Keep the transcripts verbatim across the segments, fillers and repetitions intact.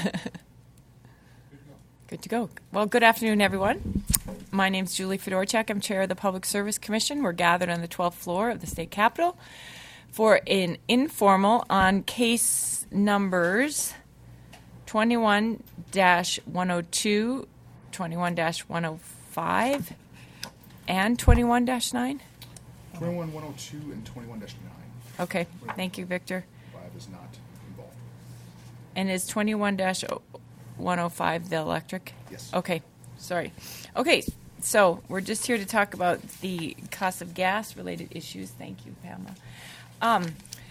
Good to go. Well, good afternoon, everyone. My name is Julie Fedorchak. I'm chair of the Public Service Commission. We're gathered on the twelfth floor of the State Capitol for an informal on case numbers twenty-one dash one oh two, twenty-one dash one oh five, and twenty-one dash nine. twenty-one one oh two and twenty-one dash nine. Okay. Thank you, Victor. five is not involved. And is twenty-one dash one oh five the electric? Yes. Okay. Sorry. Okay. So we're just here to talk about the cost of gas related issues. Thank you, Pamela. Um,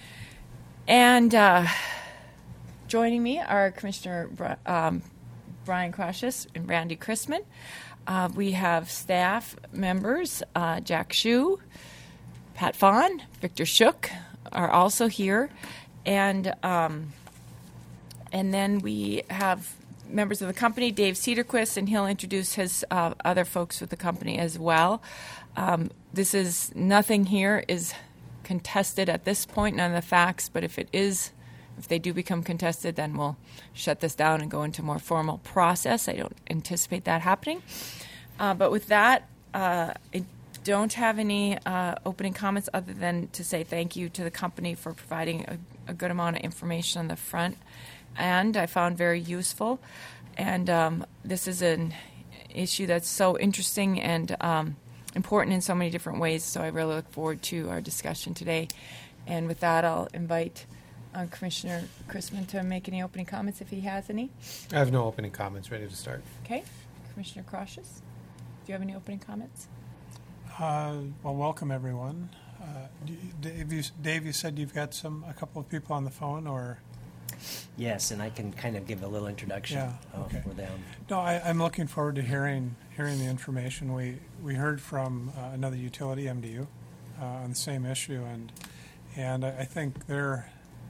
and uh, joining me are Commissioner Bri- um, Brian Krashus and Randy Chrisman. Uh, we have staff members, uh, Jack Shue, Pat Fawn, Victor Shook are also here. And um, and then we have members of the company, Dave Cedarquist, and he'll introduce his uh, other folks with the company as well. Um, this is, nothing here is contested at this point, none of the facts, but if it is, if they do become contested, then we'll shut this down and go into more formal process. I don't anticipate that happening. Uh, but with that, uh, I don't have any uh, opening comments other than to say thank you to the company for providing a, a good amount of information on the front end. I found very useful. And um, this is an issue that's so interesting and um, important in so many different ways. So I really look forward to our discussion today. And with that, I'll invite uh, Commissioner Chrisman to make any opening comments if he has any. I have no opening comments. Ready to start. Okay. Commissioner Krashus, do you have any opening comments? Uh, well, welcome everyone. Uh, do you, Dave, you, Dave, you said you've got some a couple of people on the phone, or? Yes, and I can kind of give a little introduction Yeah, uh, okay. for them. No, I, I'm looking forward to hearing hearing the information. We we heard from uh, another utility, M D U, uh, on the same issue, and and I, I think their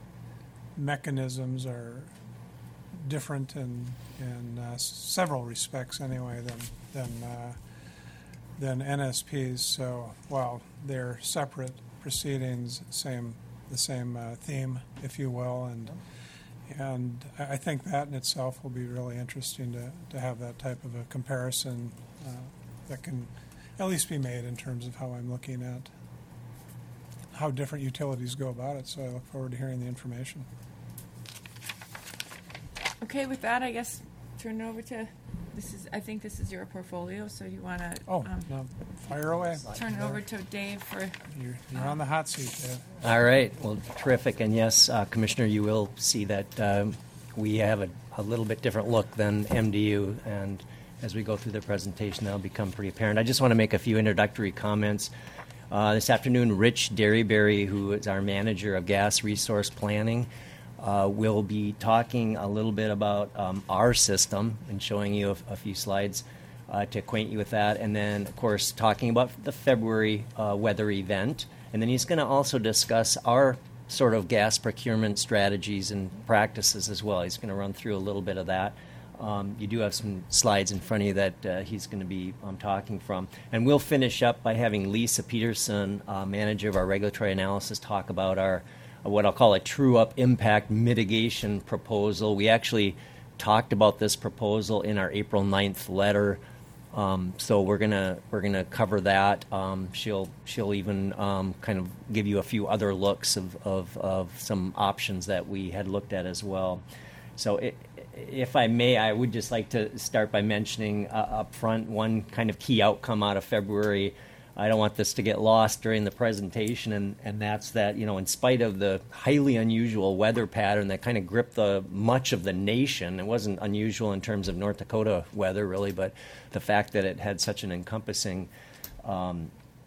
mechanisms are different in in uh, several respects, anyway, than than uh, than N S P's. So while they're separate proceedings, same the same uh, theme, if you will, and. And I think that in itself will be really interesting to, to have that type of a comparison uh, that can at least be made in terms of how I'm looking at how different utilities go about it. So I look forward to hearing the information. Okay, with that, I guess turn it over to, this is, I think this is your portfolio, so you want to Oh, um, no, fire away. turn it over to Dave for, You're, you're on the hot seat, Dave. All right. Well, terrific. And yes, uh, Commissioner, you will see that um, we have a, a little bit different look than M D U. And as we go through the presentation, that'll become pretty apparent. I just want to make a few introductory comments. Uh, this afternoon, Rich Derryberry, who is our manager of gas resource planning, uh, will be talking a little bit about um, our system and showing you a, a few slides uh, to acquaint you with that. And then, of course, talking about the February uh, weather event. And then he's going to also discuss our sort of gas procurement strategies and practices as well. He's going to run through a little bit of that. Um, you do have some slides in front of you that uh, he's going to be um, talking from. And we'll finish up by having Lisa Peterson, uh, manager of our regulatory analysis, talk about our uh, what I'll call a true-up impact mitigation proposal. We actually talked about this proposal in our April ninth letter. Um, so we're gonna we're gonna cover that. Um, she'll she'll even um, kind of give you a few other looks of, of, of some options that we had looked at as well. So it, if I may, I would just like to start by mentioning uh, up front one kind of key outcome out of February. I don't want this to get lost during the presentation, and, and that's that, you know, in spite of the highly unusual weather pattern that kind of gripped the much of the nation, it wasn't unusual in terms of North Dakota weather, really, but the fact that it had such an encompassing um,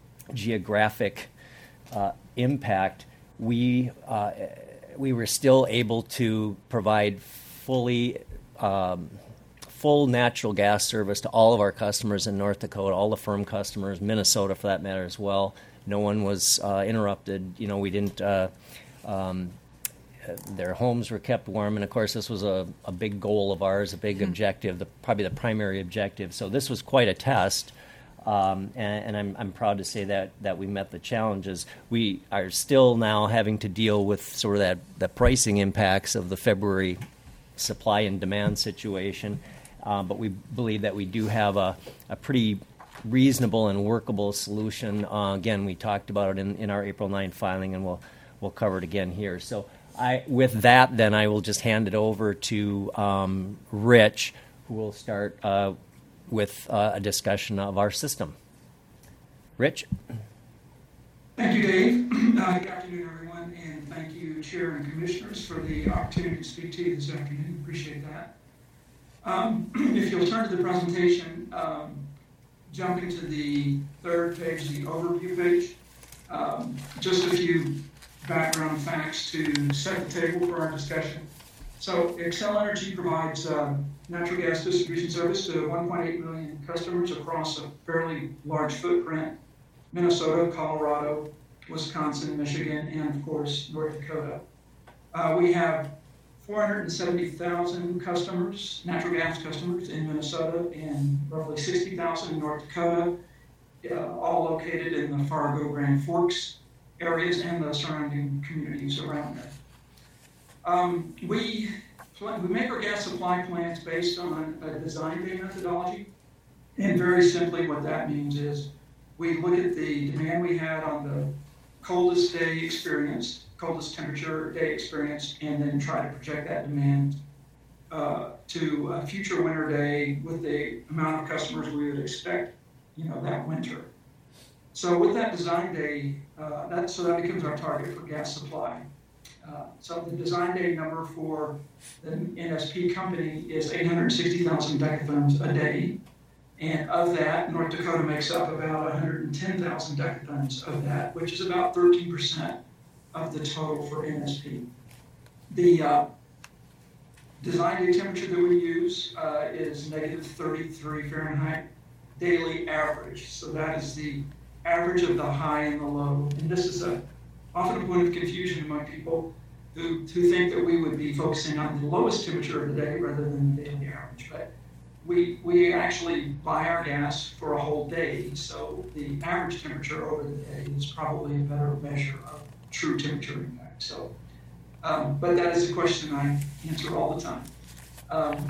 geographic uh, impact, we uh, we were still able to provide fully um, full natural gas service to all of our customers in North Dakota, all the firm customers, Minnesota for that matter as well. No one was uh, interrupted. You know, we didn't, uh, um, their homes were kept warm. And of course, this was a, a big goal of ours, a big mm-hmm. objective, the, probably the primary objective. So this was quite a test. Um, and and I'm, I'm proud to say that, that we met the challenges. We are still now having to deal with sort of that the pricing impacts of the February supply and demand situation. Uh, but we believe that we do have a, a pretty reasonable and workable solution. Uh, again, we talked about it in, in our April ninth filing, and we'll we'll cover it again here. So I, with that, then I will just hand it over to um, Rich, who will start uh, with uh, a discussion of our system. Rich? Thank you, Dave. Uh, good afternoon, everyone, and thank you, Chair and Commissioners, for the opportunity to speak to you this afternoon. Appreciate that. Um, if you'll turn to the presentation, um, jumping to the third page, the overview page, um, just a few background facts to set the table for our discussion. So Xcel Energy provides uh, natural gas distribution service to one point eight million customers across a fairly large footprint: Minnesota, Colorado, Wisconsin, Michigan, and of course, North Dakota. Uh, we have four hundred seventy thousand customers, natural gas customers in Minnesota, and roughly sixty thousand in North Dakota, uh, all located in the Fargo, Grand Forks areas and the surrounding communities around there. Um, we, we make our gas supply plans based on a design day methodology, and very simply what that means is we look at the demand we had on the coldest day experienced, coldest temperature day experienced, and then try to project that demand uh, to a future winter day with the amount of customers we would expect, you know, that winter. So with that design day, uh, that so that becomes our target for gas supply. Uh, so the design day number for the N S P company is eight hundred sixty thousand decatherms a day. And of that, North Dakota makes up about one hundred ten thousand decatherms of that, which is about thirteen percent of the total for N S P. The uh, design day temperature that we use uh, is negative thirty-three Fahrenheit daily average. So that is the average of the high and the low. And this is a, often a point of confusion among people who, who think that we would be focusing on the lowest temperature of the day rather than the daily average. But We, we actually buy our gas for a whole day, so the average temperature over the day is probably a better measure of true temperature impact. So, um, but that is a question I answer all the time. Um,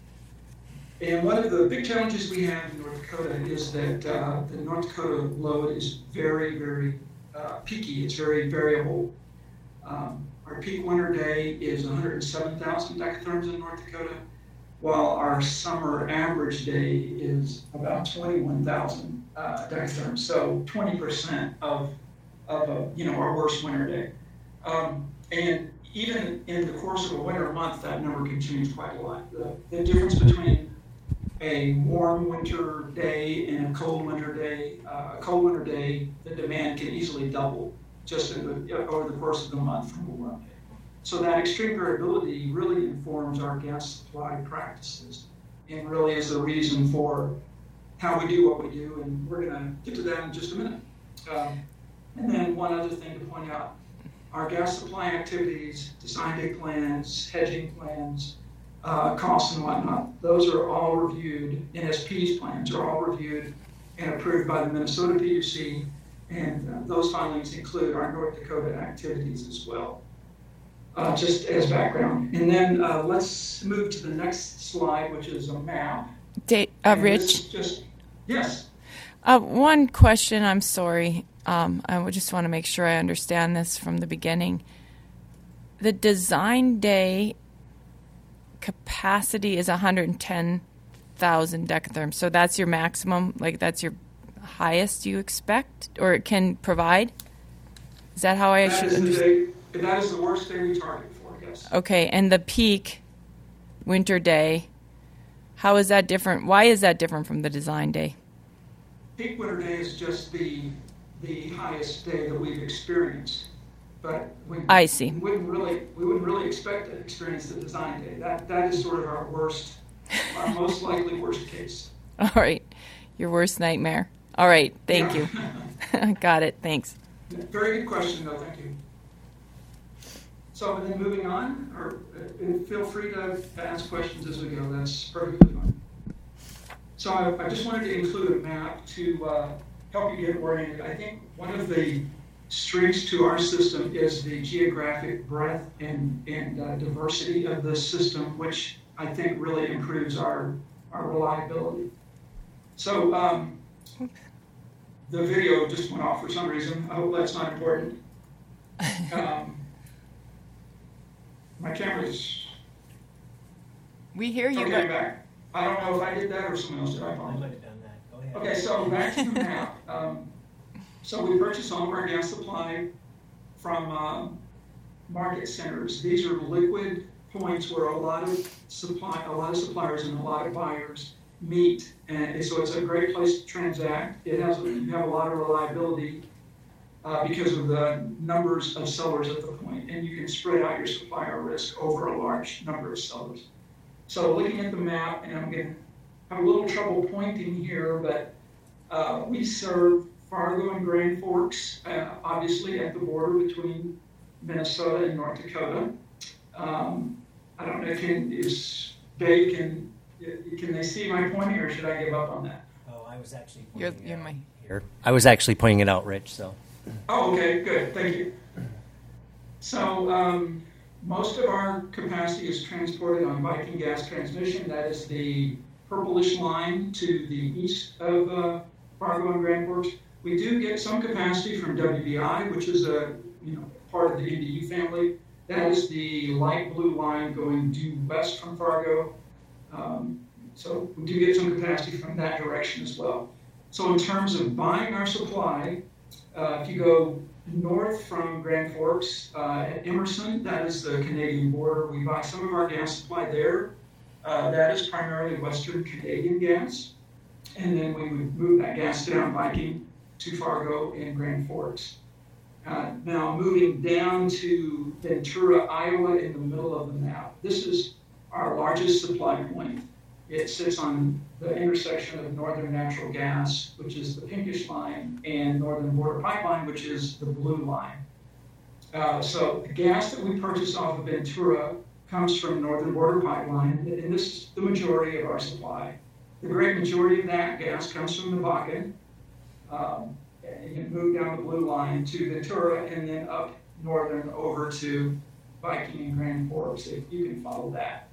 and one of the big challenges we have in North Dakota is that uh, the North Dakota load is very, very uh, peaky. It's very variable. Um, our peak winter day is one hundred seven thousand decatherms in North Dakota, while our summer average day is about twenty-one thousand uh, decatherms, so twenty percent of, of a, you know, our worst winter day. Um, and even in the course of a winter month, that number can change quite a lot. The, the difference between a warm winter day and a cold winter day, uh, a cold winter day, the demand can easily double just in the, over the course of the month from a warm day. So that extreme variability really informs our gas supply practices and really is the reason for how we do what we do, and we're going to get to that in just a minute. Um, and then one other thing to point out, our gas supply activities, design day plans, hedging plans, uh, costs and whatnot, those are all reviewed, N S P's plans are all reviewed and approved by the Minnesota P U C, and uh, those filings include our North Dakota activities as well. Uh, just as background. And then uh, let's move to the next slide, which is a map. Da- uh, And this Rich, is just, yes. uh, one question, I'm sorry. Um, I would just want to make sure I understand this from the beginning. The design day capacity is one hundred ten thousand decatherms. So that's your maximum, like that's your highest you expect or it can provide? Is that how I That should is the understand? day, that is the worst day we target for, yes. Okay, and the peak winter day, how is that different? Why is that different from the design day? Peak winter day is just the the highest day that we've experienced. But we, I see. we wouldn't really we wouldn't really expect to experience the design day. That that is sort of our worst, our most likely worst case. All right, your worst nightmare. All right, thank Yeah. you. Got it, thanks. Very good question, though. Thank you. So then moving on, or uh, feel free to ask questions as we go. That's perfectly fine. So I, I just wanted to include a map to uh, help you get oriented. I think one of the strengths to our system is the geographic breadth and, and uh, diversity of the system, which I think really improves our, our reliability. So um, the video just went off for some reason. I hope that's not important. Um, my camera's We hear you, okay, but back. I don't know if I did that or someone else did. I apologize. have done that. Go ahead. Okay, so back to the map. Um, so we purchase all of our gas supply from um, market centers. These are liquid points where a lot of supply, a lot of suppliers and a lot of buyers meet, and so it's a great place to transact. It has you have a lot of reliability uh, because of the numbers of sellers at the point, and you can spread out your supplier risk over a large number of sellers. So looking at the map, and I'm going to have a little trouble pointing here, but uh, we serve Fargo and Grand Forks, uh, obviously at the border between Minnesota and North Dakota. Um, I don't know, can, is Dave, can, can they see my pointing, or should I give up on that? Oh, I was actually you're, pointing you're it out my. here. I was actually pointing it out, Rich, so. Oh, okay, good, thank you. So um, most of our capacity is transported on Viking gas transmission. That is the purplish line to the east of uh, Fargo and Grand Forks. We do get some capacity from W B I, which is a you know part of the M D U family. That is the light blue line going due west from Fargo. Um, so we do get some capacity from that direction as well. So in terms of buying our supply, uh, if you go north from Grand Forks uh, at Emerson, that is the Canadian border. We buy some of our gas supply there. Uh, that is primarily Western Canadian gas. And then we would move that gas down Viking to Fargo and Grand Forks. Uh, now moving down to Ventura, Iowa in the middle of the map. This is our largest supply point. It sits on the intersection of Northern Natural Gas, which is the pinkish line, and Northern Border Pipeline, which is the blue line. Uh, so the gas that we purchase off of Ventura comes from Northern Border Pipeline, and this is the majority of our supply. The great majority of that gas comes from the Bakken. Um, and you move down the blue line to Ventura and then up northern over to Viking and Grand Forks, if you can follow that.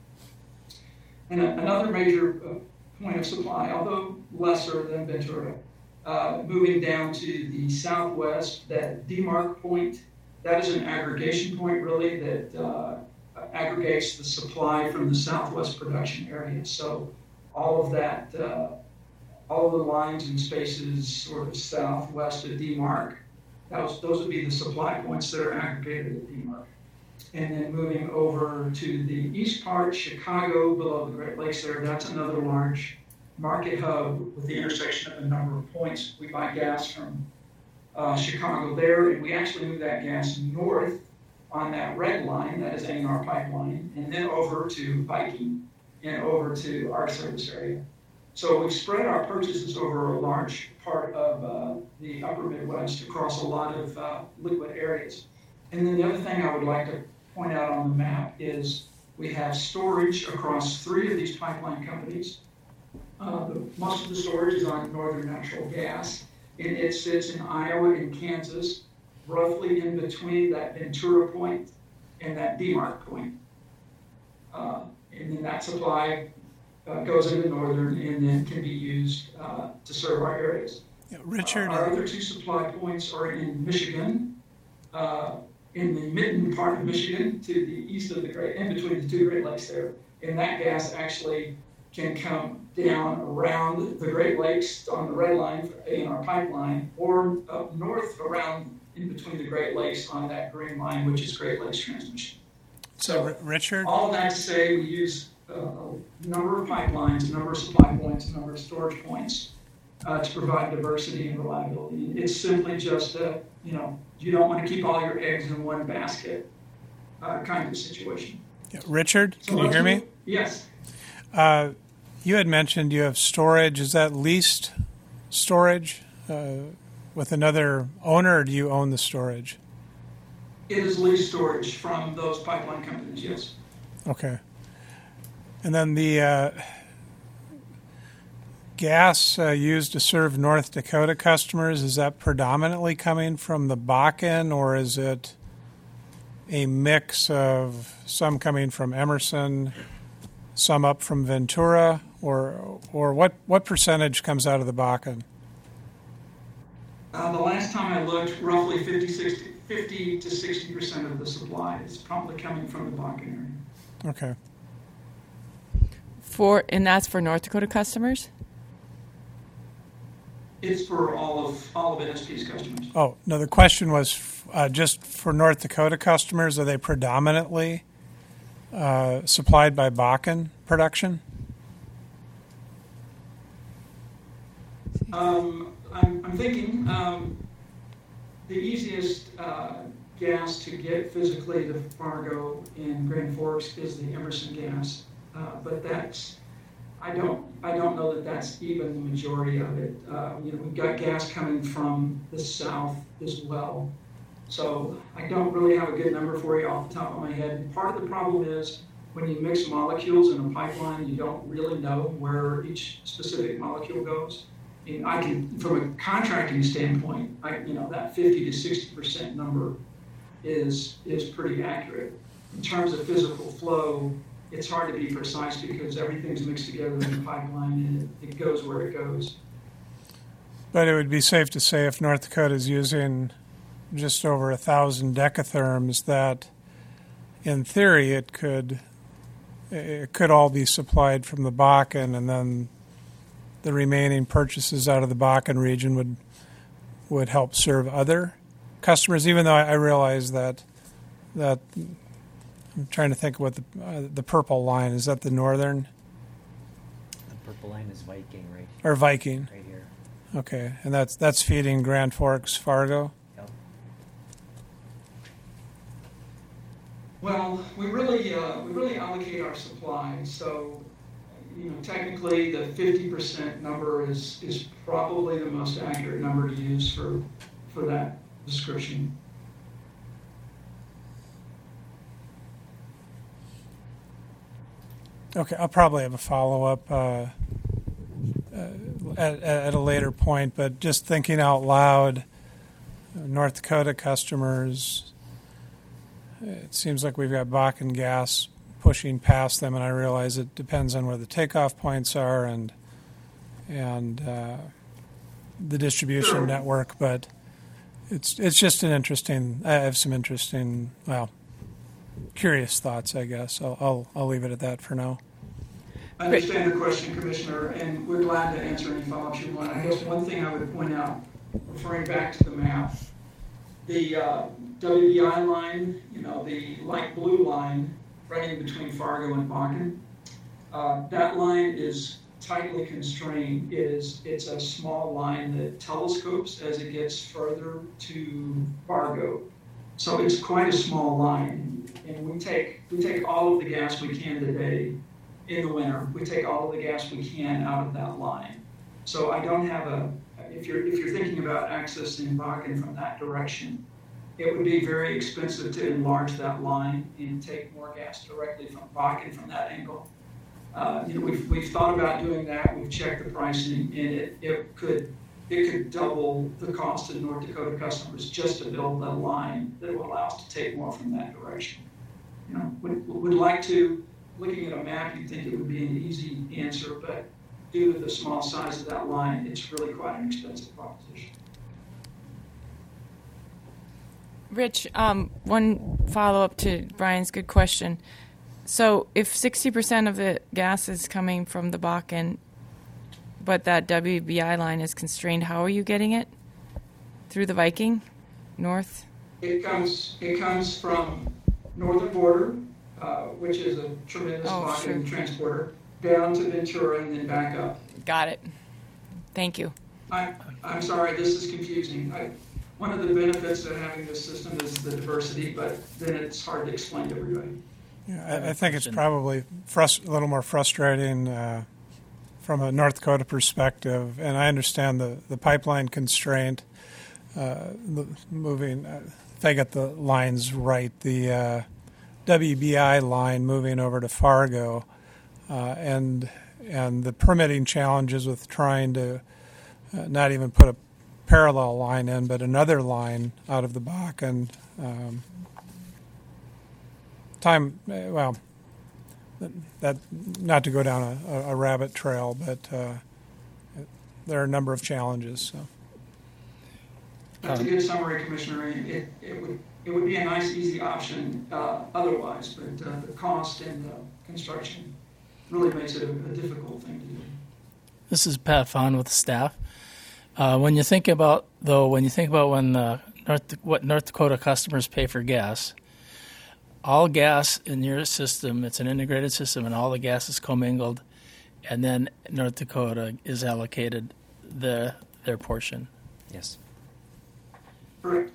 And a, another major uh, point of supply, although lesser than Ventura, uh, moving down to the southwest, that Demarc point, that is an aggregation point really that uh, aggregates the supply from the southwest production area. So all of that, uh, all of the lines and spaces sort of southwest of Demarc, those, those would be the supply points that are aggregated at Demarc. And then moving over to the east part, Chicago, below the Great Lakes there, that's another large market hub with the intersection of a number of points. We buy gas from uh, Chicago there, and we actually move that gas north on that red line, that is A N R pipeline, and then over to Viking and over to our service area. So we've spread our purchases over a large part of uh, the upper Midwest across a lot of uh, liquid areas. And then the other thing I would like to point out on the map is we have storage across three of these pipeline companies. Uh, the, most of the storage is on Northern Natural Gas, and it sits in Iowa and Kansas, roughly in between that Ventura point and that Demarc point. Uh, and then that supply uh, goes into Northern and then can be used uh, to serve our areas. Yeah, Richard, Uh, our other two supply points are in Michigan, uh, in the mitten part of Michigan to the east of the Great, in between the two Great Lakes there. And that gas actually can come down around the Great Lakes on the red line for A N R pipeline, or up north around in between the Great Lakes on that green line, which is Great Lakes transmission. so R- Richard, All of that to say, we use uh, a number of pipelines, a number of supply points, a number of storage points uh, to provide diversity and reliability. It's simply just a, you know, you don't want to keep all your eggs in one basket uh, kind of situation. yeah, Richard, So can you let's hear me? move- Yes. Uh, you had mentioned you have storage. Is that leased storage uh, with another owner, or do you own the storage? It is lease storage from those pipeline companies, yes. Okay. And then the, uh, gas uh, used to serve North Dakota customers, is that predominantly coming from the Bakken, or is it a mix of some coming from Emerson, some up from Ventura, or or what, what percentage comes out of the Bakken? Uh, the last time I looked, roughly fifty, sixty, fifty to sixty percent of the supply is probably coming from the Bakken area. Okay. For and that's for North Dakota customers? It's for all of all of N S P's customers. Oh, no, the question was uh, just for North Dakota customers, are they predominantly uh, supplied by Bakken production? Um, I'm, I'm thinking um, the easiest uh, gas to get physically to Fargo in Grand Forks is the Emerson gas, uh, but that's I don't I don't know that that's even the majority of it. Uh, you know, we've got gas coming from the south as well, so I don't really have a good number for you off the top of my head. Part of the problem is when you mix molecules in a pipeline, you don't really know where each specific molecule goes. I mean, I can, from a contracting standpoint, I, you know, that fifty to sixty percent number is is pretty accurate. In terms of physical flow, it's hard to be precise because everything's mixed together in the pipeline and it, it goes where it goes. But it would be safe to say if North Dakota is using just over a thousand decatherms, that in theory it could it could all be supplied from the Bakken, and then the remaining purchases out of the Bakken region would would help serve other customers. Even though I realize that that I'm trying to think of what the uh, the purple line is. That the northern The purple line is Viking, right? or Viking? Right here. Okay, and that's that's feeding Grand Forks, Fargo. Yep. Well, we really uh, we really allocate our supply. So, you know, technically the fifty percent number is is probably the most accurate number to use for for that description. Okay, I'll probably have a follow-up uh, uh, at, at a later point, but just thinking out loud, North Dakota customers, it seems like we've got Bakken gas pushing past them, and I realize it depends on where the takeoff points are and and uh, the distribution network, but it's it's just an interesting, I have some interesting, well, curious thoughts, I guess. I'll, I'll I'll leave it at that for now. I understand the question, Commissioner, and we're glad to answer any follow-ups you want. I guess one thing I would point out, referring back to the map, the uh, W B I line, you know, the light blue line running between Fargo and Bakken, uh, that line is tightly constrained. It is, it's a small line that telescopes as it gets further to Fargo. So it's quite a small line, and we take we take all of the gas we can today in the winter. We take all of the gas we can out of that line. So I don't have a. If you're if you're thinking about accessing Bakken from that direction, it would be very expensive to enlarge that line and take more gas directly from Bakken from that angle. Uh, you know, we've we've thought about doing that. We've checked the pricing, and it it could. It could double the cost of North Dakota customers just to build a line that will allow us to take more from that direction. You know, would, would like to, looking at a map, you'd think it would be an easy answer, but due to the small size of that line, it's really quite an expensive proposition. Rich, um, one follow-up to Brian's good question. So if sixty percent of the gas is coming from the Bakken, but that W B I line is constrained, how are you getting it? Through the Viking, north? It comes it comes from northern border, uh, which is a tremendous Oh, Bakken sure. transporter, down to Ventura and then back up. Got it. Thank you. I, I'm sorry, this is confusing. I, one of the benefits of having this system is the diversity, but then it's hard to explain to everybody. Yeah, I, I think it's probably frust- a little more frustrating uh, from a North Dakota perspective, and I understand the, the pipeline constraint. Uh, the moving, uh, if I get the lines right, the uh, W B I line moving over to Fargo, uh, and and the permitting challenges with trying to uh, not even put a parallel line in, but another line out of the Bakken. Um, time, uh, well, that not to go down a, a rabbit trail, but uh, there are a number of challenges. So. That's a good summary, Commissioner. It, it would it would be a nice, easy option uh, otherwise, but uh, the cost and the construction really makes it a, a difficult thing to do. This is Pat Fon with the staff. Uh, when you think about, though, when you think about when uh, North, what North Dakota customers pay for gas, all gas in your system, it's an integrated system, and all the gas is commingled, and then North Dakota is allocated the their portion. Yes. Correct.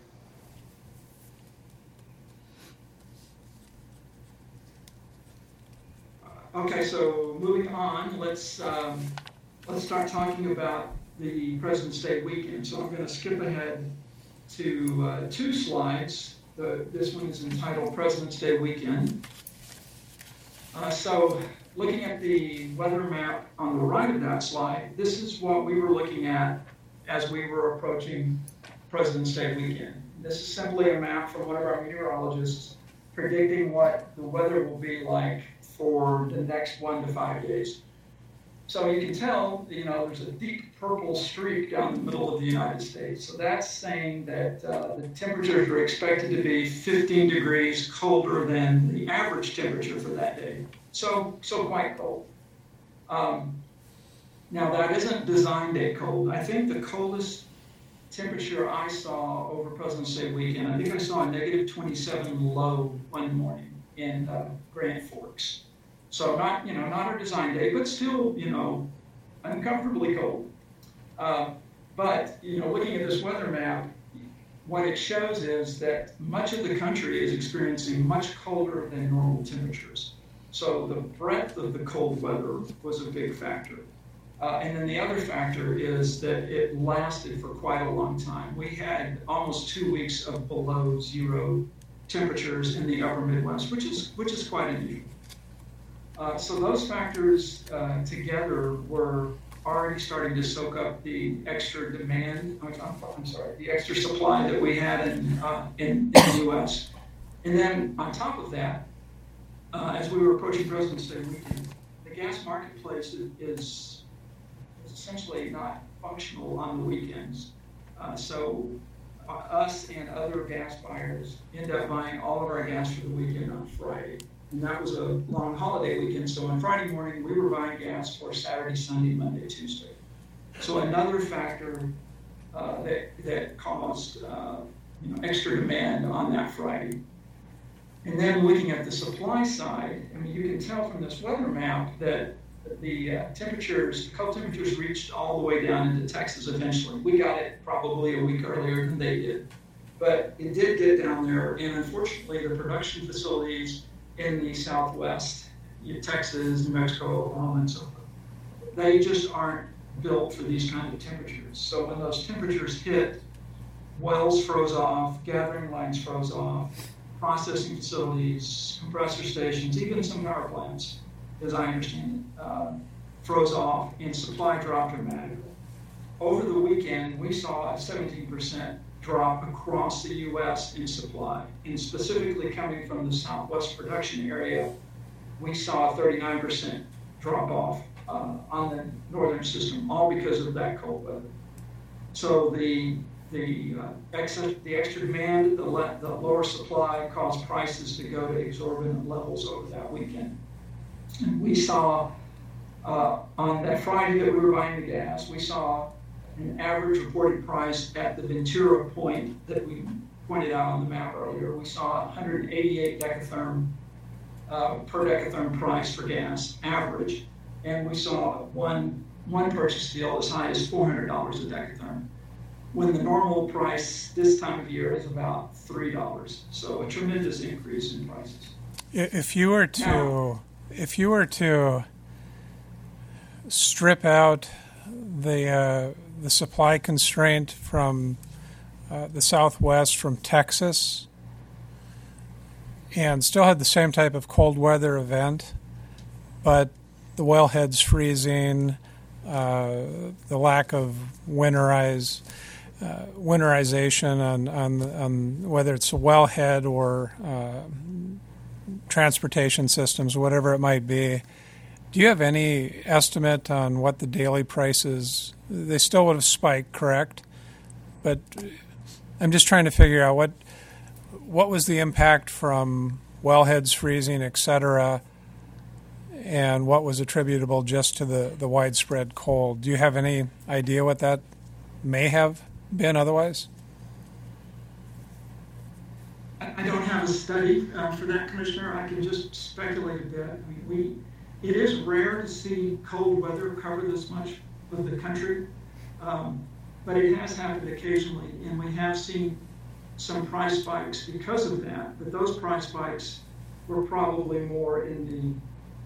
Okay, so moving on, let's um, let's start talking about the President's Day weekend. So I'm going to skip ahead to uh, two slides. The, this one is entitled President's Day Weekend. Uh, so looking at the weather map on the right of that slide, this is what we were looking at as we were approaching President's Day weekend. This is simply a map from one of our meteorologists predicting what the weather will be like for the next one to five days. So you can tell, you know, there's a deep purple streak down the middle of the United States. So that's saying that uh, the temperatures are expected to be fifteen degrees colder than the average temperature for that day. So, so quite cold. Um, now that isn't design day cold. I think the coldest temperature I saw over President's Day weekend, I think I saw a negative twenty-seven low one morning in uh, Grand Forks. So not, you know, not our design day, but still, you know, uncomfortably cold. Uh, but, you know, looking at this weather map, what it shows is that much of the country is experiencing much colder than normal temperatures. So the breadth of the cold weather was a big factor. Uh, and then the other factor is that it lasted for quite a long time. We had almost two weeks of below zero temperatures in the upper Midwest, which is which is quite unusual. Uh, so those factors uh, together were already starting to soak up the extra demand, I'm, I'm sorry, the extra supply that we had in, uh, in, in the U S. And then on top of that, uh, as we were approaching President's Day weekend, the gas marketplace is, is essentially not functional on the weekends. Uh, so uh, us and other gas buyers end up buying all of our gas for the weekend on Friday. And that was a long holiday weekend. So on Friday morning, we were buying gas for Saturday, Sunday, Monday, Tuesday. So another factor uh, that, that caused uh, you know, extra demand on that Friday. And then looking at the supply side, I mean, you can tell from this weather map that the uh, temperatures, cold temperatures reached all the way down into Texas eventually. We got it probably a week earlier than they did. But it did get down there, and unfortunately the production facilities in the Southwest, you know, Texas, New Mexico, Oklahoma, and so forth, they just aren't built for these kinds of temperatures. So when those temperatures hit, wells froze off, gathering lines froze off, processing facilities, compressor stations, even some power plants, as I understand it, uh, froze off, and supply dropped dramatically. Over the weekend, we saw a seventeen percent drop across the U S in supply, and specifically coming from the Southwest production area, we saw a thirty-nine percent drop off uh, on the northern system, all because of that cold weather. So the the uh, extra the extra demand, the, le- the lower supply caused prices to go to exorbitant levels over that weekend. And we saw uh, on that Friday that we were buying the gas, we saw an average reported price at the Ventura point that we pointed out on the map earlier. We saw one hundred eighty-eight decatherm uh, per decatherm price for gas average, and we saw one one purchase deal as high as four hundred dollars a decatherm, when the normal price this time of year is about three dollars. So a tremendous increase in prices. If you were to Now, if you were to strip out the uh, the supply constraint from uh, the Southwest, from Texas, and still had the same type of cold weather event, but the wellheads freezing, uh, the lack of winterize, uh, winterization on, on, on whether it's a wellhead or uh, transportation systems, whatever it might be. Do you have any estimate on what the daily prices? They still would have spiked, correct? But I'm just trying to figure out what what was the impact from wellheads freezing, et cetera, and what was attributable just to the, the widespread cold. Do you have any idea what that may have been otherwise? I don't have a study uh, for that, Commissioner. I can just speculate a bit. I mean, we it is rare to see cold weather cover this much of the country, um, but it has happened occasionally, and we have seen some price spikes because of that. But those price spikes were probably more in the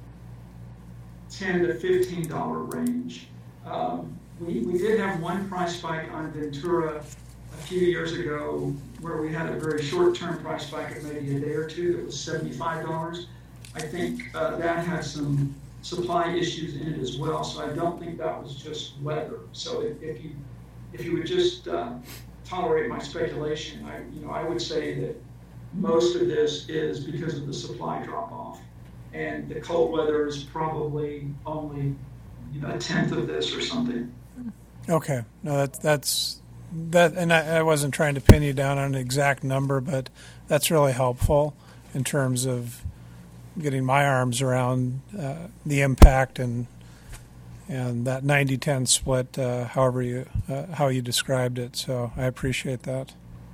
ten to fifteen dollar range. Um, we we did have one price spike on Ventura a few years ago, where we had a very short-term price spike of maybe a day or two that was seventy-five dollars. I think uh, that had some supply issues in it as well, so I don't think that was just weather. So if, if you if you would just uh, tolerate my speculation, I you know I would say that most of this is because of the supply drop-off, and the cold weather is probably only you know, a tenth of this or something. Okay, no, that, that's that, and I, I wasn't trying to pin you down on an exact number, but that's really helpful in terms of getting my arms around uh, the impact and and that ninety ten split, uh, however you uh, how you described it. So I appreciate that.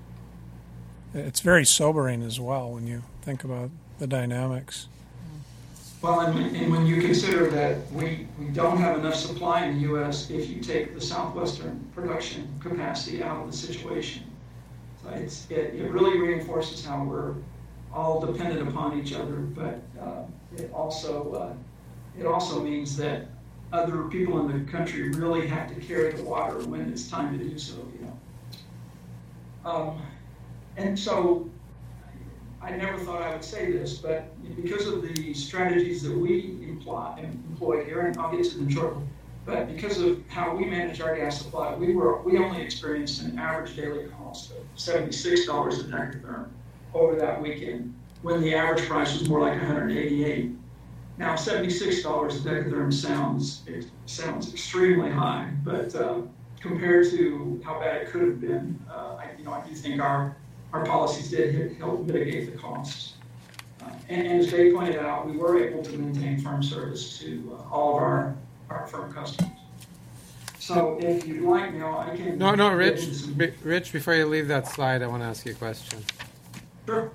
It's very sobering as well when you think about the dynamics. Well, and, and when you consider that we, we don't have enough supply in the U S if you take the Southwestern production capacity out of the situation. So it's, it, it really reinforces how we're all dependent upon each other, but uh, it also uh, it also means that other people in the country really have to carry the water when it's time to do so, you know. Um, and so I never thought I would say this, but because of the strategies that we employ, employ here, and I'll get to them shortly, but because of how we manage our gas supply, we were we only experienced an average daily cost of seventy-six dollars a decatherm over that weekend, when the average price was more like one hundred eighty-eight dollars. Now, seventy-six dollars a decatherm sounds sounds extremely high, but uh, compared to how bad it could have been, uh, I, you know, I do think our our policies did help mitigate the costs. Uh, and, and as Dave pointed out, we were able to maintain firm service to uh, all of our, our firm customers. So if you'd like now, I can... No, no, Rich, some... B- Rich, before you leave that slide, I want to ask you a question. Sure.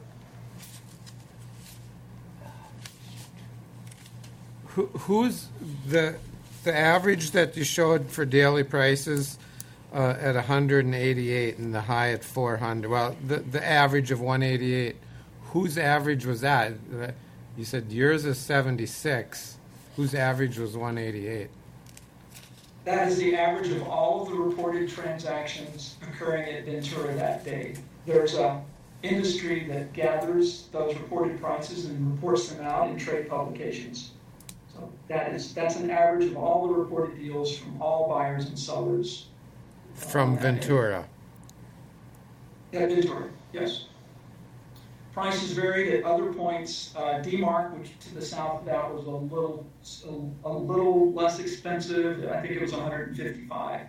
Who, who's the the average that you showed for daily prices uh, at one hundred eighty-eight and the high at four hundred? Well, the, the average of one eighty-eight, whose average was that? You said yours is seventy-six. Whose average was one eighty-eight? That is the average of all of the reported transactions occurring at Ventura that day. There's a industry that gathers those reported prices and reports them out in trade publications. So that is that's an average of all the reported deals from all buyers and sellers. From uh, Ventura. Yeah, Ventura, yes. Prices varied at other points. Uh, D-Mark, which to the south of that was a little a, a little less expensive. I think it was one hundred fifty-five.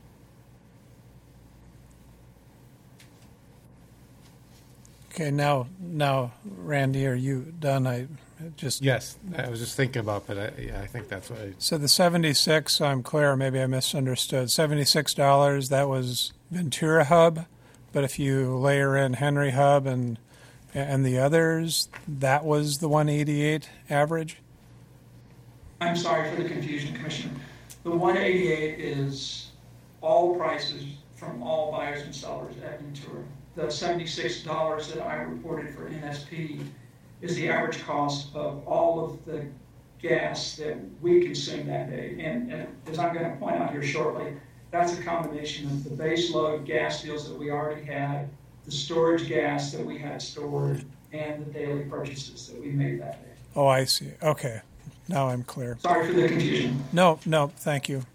Okay, now, now, Randy, are you done? I just Yes, I was just thinking about, but I, yeah, I think that's what I... So the seventy-six, so I'm clear, maybe I misunderstood. seventy-six dollars, that was Ventura Hub, but if you layer in Henry Hub and and the others, that was the one eighty-eight average? I'm sorry for the confusion, Commissioner. The one eighty-eight is all prices from all buyers and sellers at Ventura. The seventy-six dollars that I reported for N S P is the average cost of all of the gas that we consume that day. And, and as I'm going to point out here shortly, that's a combination of the base load gas deals that we already had, the storage gas that we had stored, and the daily purchases that we made that day. Oh, I see. Okay. Now I'm clear. Sorry for the confusion. No, no, thank you.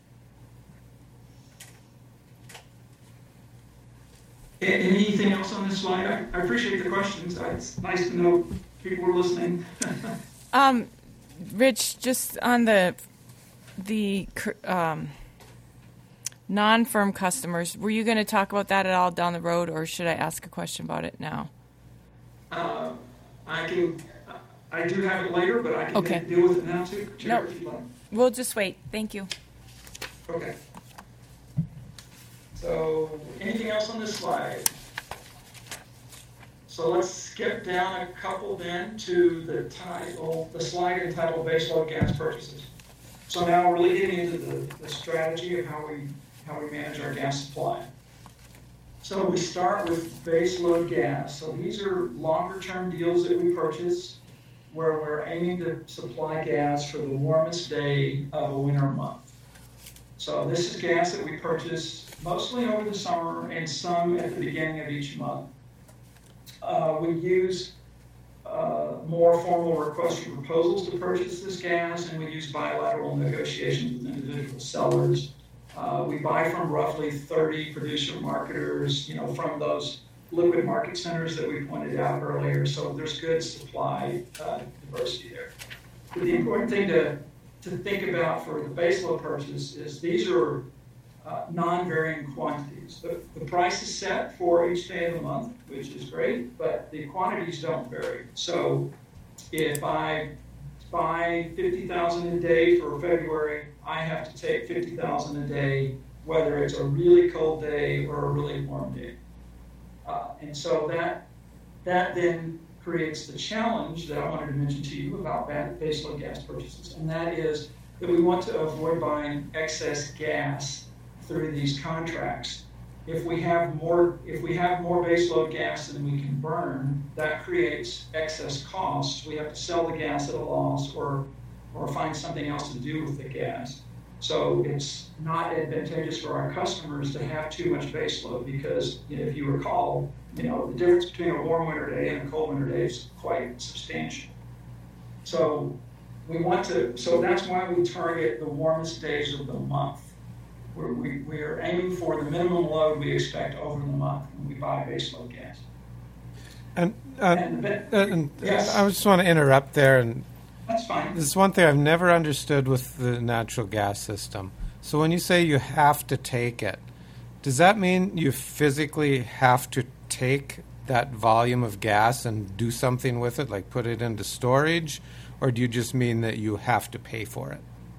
A- Anything else on this slide? I I appreciate the questions. Uh, It's nice to know people are listening. Um, Rich, just on the the cur- um, non-firm customers, were you going to talk about that at all down the road, or should I ask a question about it now? Uh, I can, I do have it later, but I can Okay. deal with it now too, Chair, Nope. if you'd like. We'll just wait. Thank you. Okay. So, anything else on this slide? So let's skip down a couple then to the title, the slide entitled Baseload Gas Purchases. So now we're really getting into the, the strategy of how we, how we manage our gas supply. So we start with baseload gas. So these are longer-term deals that we purchase where we're aiming to supply gas for the warmest day of a winter month. So this is gas that we purchase mostly over the summer and some at the beginning of each month. Uh, we use uh, more formal requests for proposals to purchase this gas, and we use bilateral negotiations with individual sellers. Uh, we buy from roughly thirty producer marketers, you know, from those liquid market centers that we pointed out earlier. So there's good supply uh, diversity there. But the important thing to, to think about for the baseload purchase is these are uh, non-varying quantities. The, the price is set for each day of the month, which is great, but the quantities don't vary. So if I buy fifty thousand a day for February, I have to take fifty thousand a day, whether it's a really cold day or a really warm day. Uh, and so that that then creates the challenge that I wanted to mention to you about baseload gas purchases, and that is that we want to avoid buying excess gas through these contracts. If we have more, if we have more baseload gas than we can burn, that creates excess costs. We have to sell the gas at a loss, or or find something else to do with the gas. So it's not advantageous for our customers to have too much baseload because, you know, if you recall, you know, the difference between a warm winter day and a cold winter day is quite substantial. So we want to, so that's why we target the warmest days of the month. We're, we, we are aiming for the minimum load we expect over the month when we buy baseload gas. And, uh, And the- and yes. I just want to interrupt there. And That's fine. this is one thing I've never understood with the natural gas system. So when you say you have to take it, does that mean you physically have to take that volume of gas and do something with it, like put it into storage? Or do you just mean that you have to pay for it?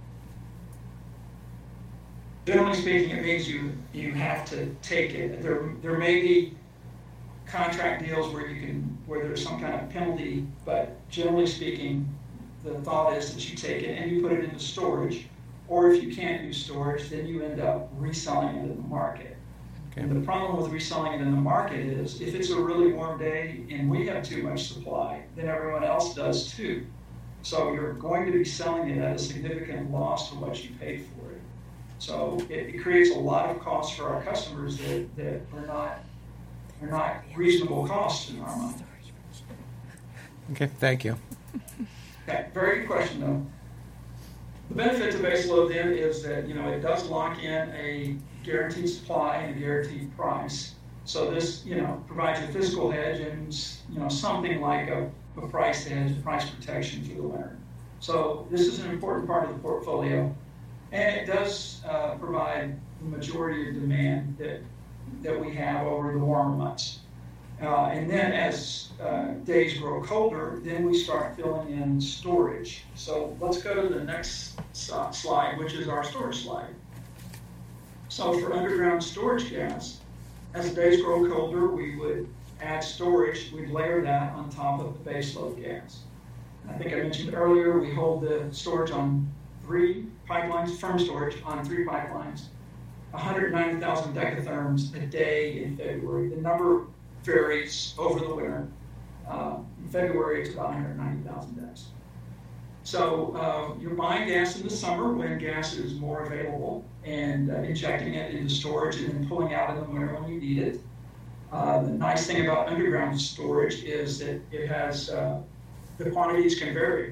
Generally speaking, it means you, you have to take it. There, there may be contract deals where you can, where there's some kind of penalty, but generally speaking, the thought is that you take it and you put it into storage, or if you can't use storage, then you end up reselling it in the market. Okay. And the problem with reselling it in the market is if it's a really warm day and we have too much supply, then everyone else does too. So you're going to be selling it at a significant loss to what you paid for it. So it, it creates a lot of costs for our customers that, that are not are not reasonable costs in our mind. Okay, thank you. Okay, very good question though. The benefit to baseload then is that, you know, it does lock in a guaranteed supply and a guaranteed price. So this, you know, provides a fiscal hedge and, you know, something like a, a price hedge, price protection for the winter. So this is an important part of the portfolio. And it does uh, provide the majority of demand that, that we have over the warmer months. Uh, and then as uh, days grow colder, then we start filling in storage. So let's go to the next slide, which is our storage slide. So for underground storage gas, as the days grow colder, we would add storage. We'd layer that on top of the baseload gas. I think I mentioned earlier, we hold the storage on three pipelines, firm storage on three pipelines, one hundred ninety thousand decatherms a day in February. The number varies over the winter. Uh, in February, it's about one hundred ninety thousand decks. So uh, you're buying gas in the summer when gas is more available and uh, injecting it into storage and then pulling out in the winter when you need it. Uh, the nice thing about underground storage is that it has, uh, the quantities can vary.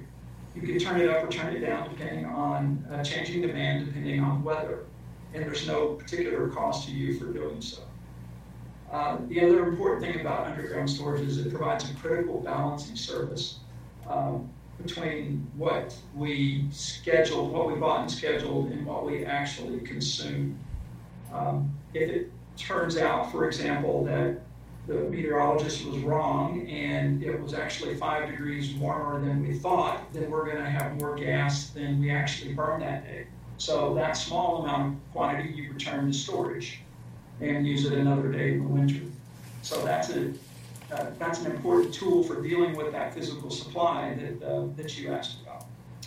You can turn it up or turn it down depending on uh, changing demand, depending on weather. And there's no particular cost to you for doing so. Uh, the other important thing about underground storage is it provides a critical balancing service um, between what we scheduled, what we bought and scheduled, and what we actually consumed. Um, if it turns out, for example, that the meteorologist was wrong and it was actually five degrees warmer than we thought, then we're going to have more gas than we actually burned that day. So that small amount of quantity you return to storage and use it another day in the winter. So that's a uh, that's an important tool for dealing with that physical supply that uh, that you asked about.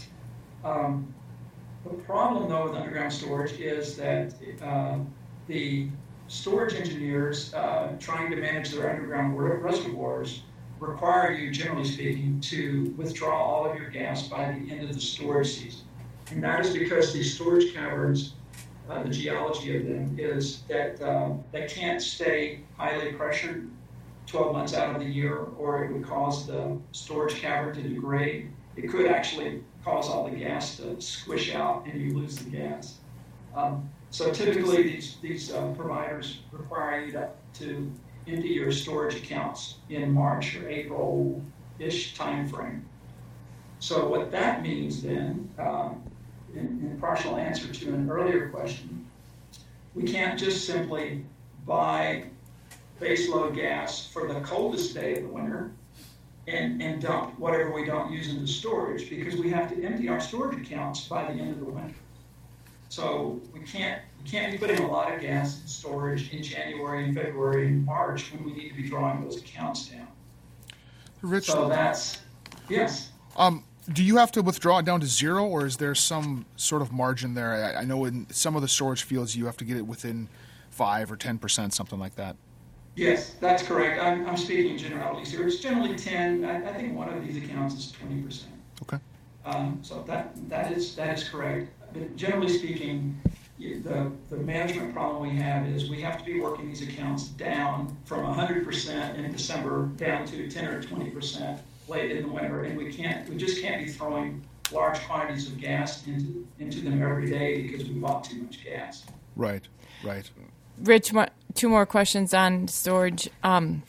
Um, the problem, though, with underground storage is that uh, the storage engineers uh, trying to manage their underground reservoirs require you, generally speaking, to withdraw all of your gas by the end of the storage season. And that is because these storage caverns, uh, the geology of them is that um, they can't stay highly pressured twelve months out of the year, or it would cause the storage cavern to degrade. It could actually cause all the gas to squish out and you lose the gas. Um, so typically these, these uh, providers require you to, to empty your storage accounts in March or April-ish timeframe. So what that means then, um, in, in partial answer to an earlier question, we can't just simply buy baseload gas for the coldest day of the winter and, and dump whatever we don't use into storage, because we have to empty our storage accounts by the end of the winter. So we can't we can't be putting a lot of gas in storage in January and February and March when we need to be drawing those accounts down. Rich, so that's yes. Um, do you have to withdraw it down to zero, or is there some sort of margin there? I, I know in some of the storage fields you have to get it within five or ten percent, something like that. Yes, that's correct. I'm, I'm speaking in generalities here. It's generally ten. I, I think one of these accounts is twenty percent. Okay. Um, so that that is that is correct. But generally speaking, the the management problem we have is we have to be working these accounts down from one hundred percent in December down to ten or twenty percent late in the winter, and we can't we just can't be throwing large quantities of gas into into them every day because we bought too much gas. Right. Right. Rich, two more questions on storage. Um,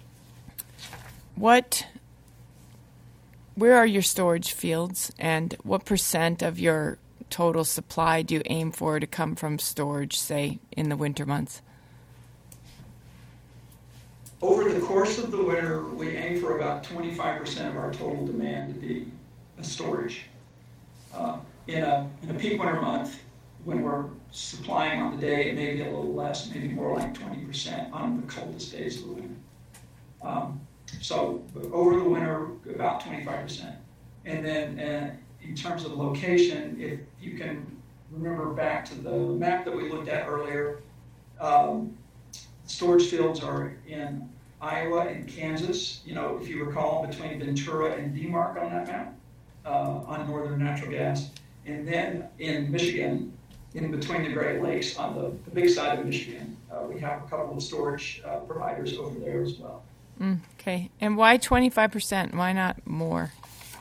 what, where are your storage fields, and what percent of your total supply do you aim for to come from storage, say, in the winter months? Over the course of the winter, we aim for about twenty-five percent of our total demand to be a storage. Uh, in a in a peak winter month, when we're supplying on the day, it may be a little less, maybe more like twenty percent on the coldest days of the winter. Um, so over the winter, about twenty-five percent. And then uh, in terms of location, if you can remember back to the map that we looked at earlier, um, storage fields are in Iowa and Kansas. You know, if you recall, between Ventura and Demark on that map, uh, on Northern Natural Gas. And then in Michigan, in between the Great Lakes on the, the big side of Michigan, uh, we have a couple of storage uh, providers over there as well. Mm, okay. And why twenty-five percent? Why not more?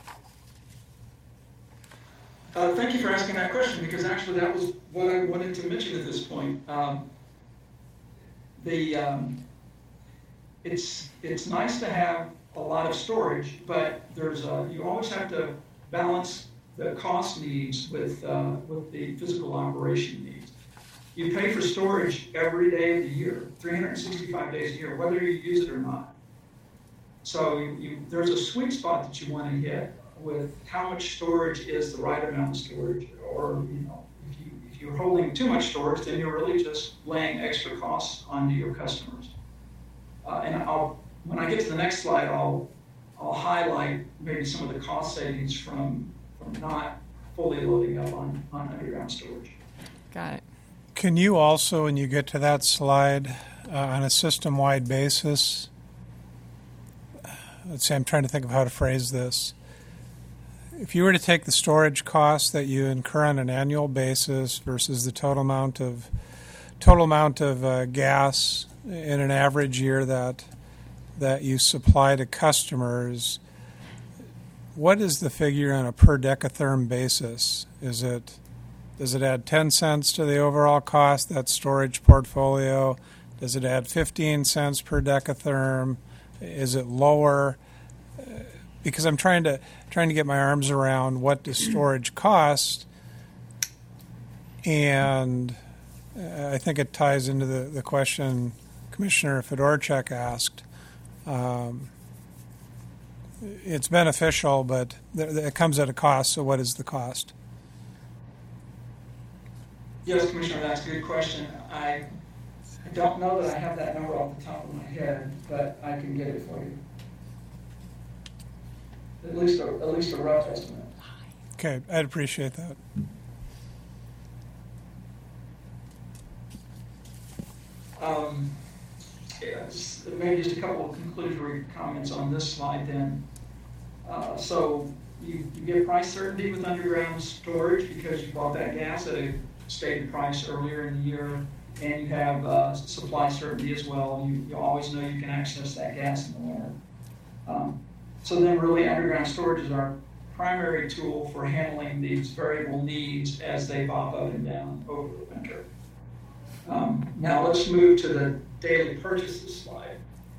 Uh, thank you for asking that question, because actually that was what I wanted to mention at this point. Um, the um, it's it's nice to have a lot of storage, but there's a, you always have to balance the cost needs with uh, with the physical operation needs. You pay for storage every day of the year, three hundred sixty-five days a year, whether you use it or not. So you, you, there's a sweet spot that you want to hit with how much storage is the right amount of storage, or you know, if you if you're holding too much storage, then you're really just laying extra costs onto your customers. Uh, and I'll when I get to the next slide, I'll I'll highlight maybe some of the cost savings from from not fully loading up on, on underground storage. Got it. Can you also, when you get to that slide, uh, on a system-wide basis, let's say I'm trying to think of how to phrase this. If you were to take the storage costs that you incur on an annual basis versus the total amount of total amount of uh, gas in an average year that that you supply to customers, what is the figure on a per decatherm basis? Is it, does it add ten cents to the overall cost, that storage portfolio? Does it add fifteen cents per decatherm? Is it lower? Uh, Because I'm trying to trying to get my arms around what does storage cost, and uh, I think it ties into the, the question Commissioner Fedorchak asked. Um, it's beneficial, but th- it comes at a cost. So, what is the cost? Yes, Commissioner, that's a good question. I, I don't know that I have that number off the top of my head, but I can get it for you. At least a, at least a rough estimate. Okay, I'd appreciate that. Um, yes, maybe just a couple of conclusory comments on this slide then. Uh, so you, you get price certainty with underground storage because you bought that gas at a stated price earlier in the year, and you have uh, supply certainty as well. You, you always know you can access that gas in the winter. Um, so then really underground storage is our primary tool for handling these variable needs as they pop up and down over the winter. Um, now let's move to the daily purchases slide.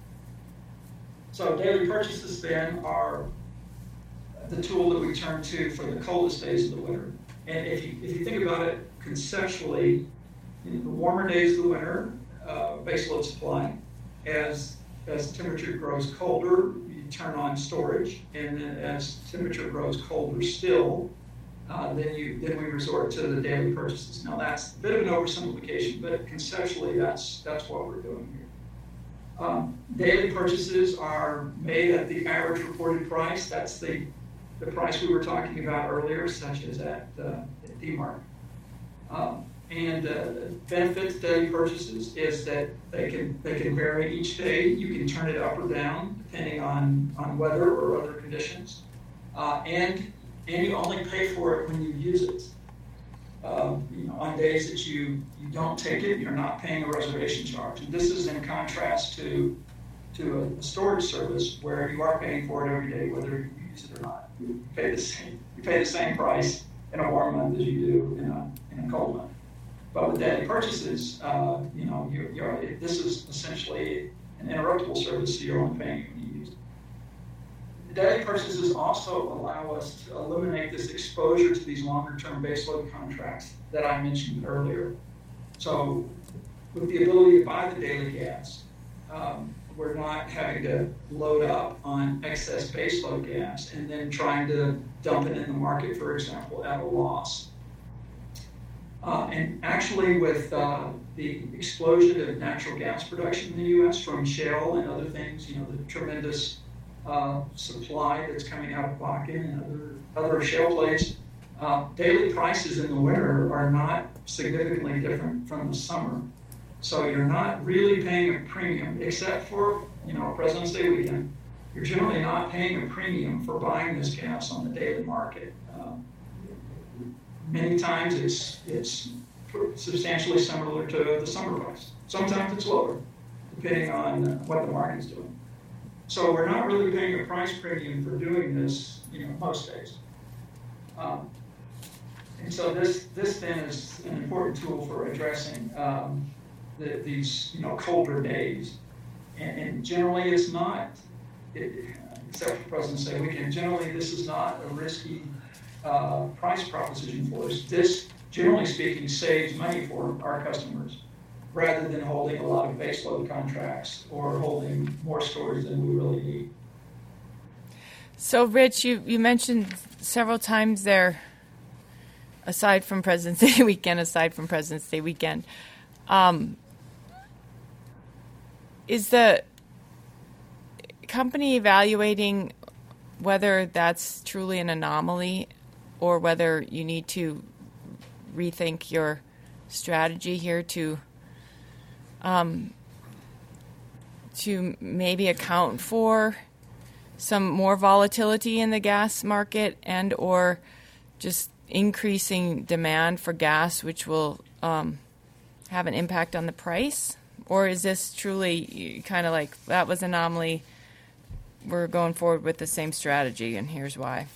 So daily purchases then are the tool that we turn to for the coldest days of the winter. And if you, if you think about it conceptually, in the warmer days of the winter, uh, baseload supply, as, as temperature grows colder, you turn on storage, and then as temperature grows colder still, uh, then you then we resort to the daily purchases. Now that's a bit of an oversimplification, but conceptually that's that's what we're doing here. Um, daily purchases are made at the average reported price. That's the the price we were talking about earlier, such as at, uh, at D MARC. Um, and uh, benefit to daily purchases is that they can they can vary each day. You can turn it up or down depending on, on weather or other conditions. Uh, and and you only pay for it when you use it. Uh, you know, on days that you, you don't take it, you're not paying a reservation charge. And this is in contrast to to a storage service where you are paying for it every day, whether you use it or not. You pay the same you pay the same price in a warm month as you do in a in a cold month. But with daily purchases, uh, you know, you're, you're, this is essentially an interruptible service, so you're only paying when you use it. The daily purchases also allow us to eliminate this exposure to these longer-term baseload contracts that I mentioned earlier. So with the ability to buy the daily gas, um, we're not having to load up on excess baseload gas and then trying to dump it in the market, for example, at a loss. Uh, and actually, with uh, the explosion of natural gas production in the U S from shale and other things, you know, the tremendous uh, supply that's coming out of Bakken and other, other shale plays, uh, daily prices in the winter are not significantly different from the summer. So you're not really paying a premium, except for, you know, President's Day weekend. You're generally not paying a premium for buying this gas on the daily market. Um, Many times it's it's substantially similar to the summer price. Sometimes it's lower, depending on uh, what the market's doing. So we're not really paying a price premium for doing this, you know, most days. Um, and so this this then is an important tool for addressing um, the, these, you know, colder days. And, and generally, it's not, it, except for President's Day weekend. Generally, this is not a risky Uh, price proposition for us. This, generally speaking, saves money for our customers rather than holding a lot of baseload contracts or holding more storage than we really need. So, Rich, you, you mentioned several times there, aside from President's Day weekend, aside from President's Day weekend, um, is the company evaluating whether that's truly an anomaly or whether you need to rethink your strategy here to um, to maybe account for some more volatility in the gas market and or just increasing demand for gas, which will um, have an impact on the price? Or is this truly kind of like, that was an anomaly, we're going forward with the same strategy, and here's why.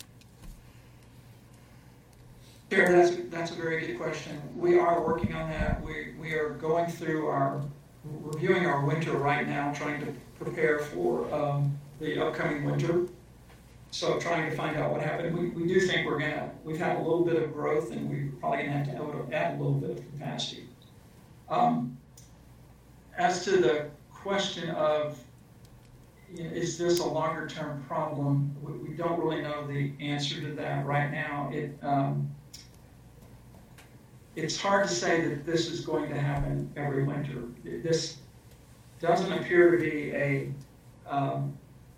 Chair, that's, that's a very good question. We are working on that. We, we are going through our, reviewing our winter right now, trying to prepare for um, the upcoming winter. So trying to find out what happened. We, we do think we're gonna, we've had a little bit of growth, and we're probably gonna have to add a little bit of capacity. Um, as to the question of, you know, is this a longer term problem? We, we don't really know the answer to that right now. It, um, It's hard to say that this is going to happen every winter. This doesn't appear to be a um,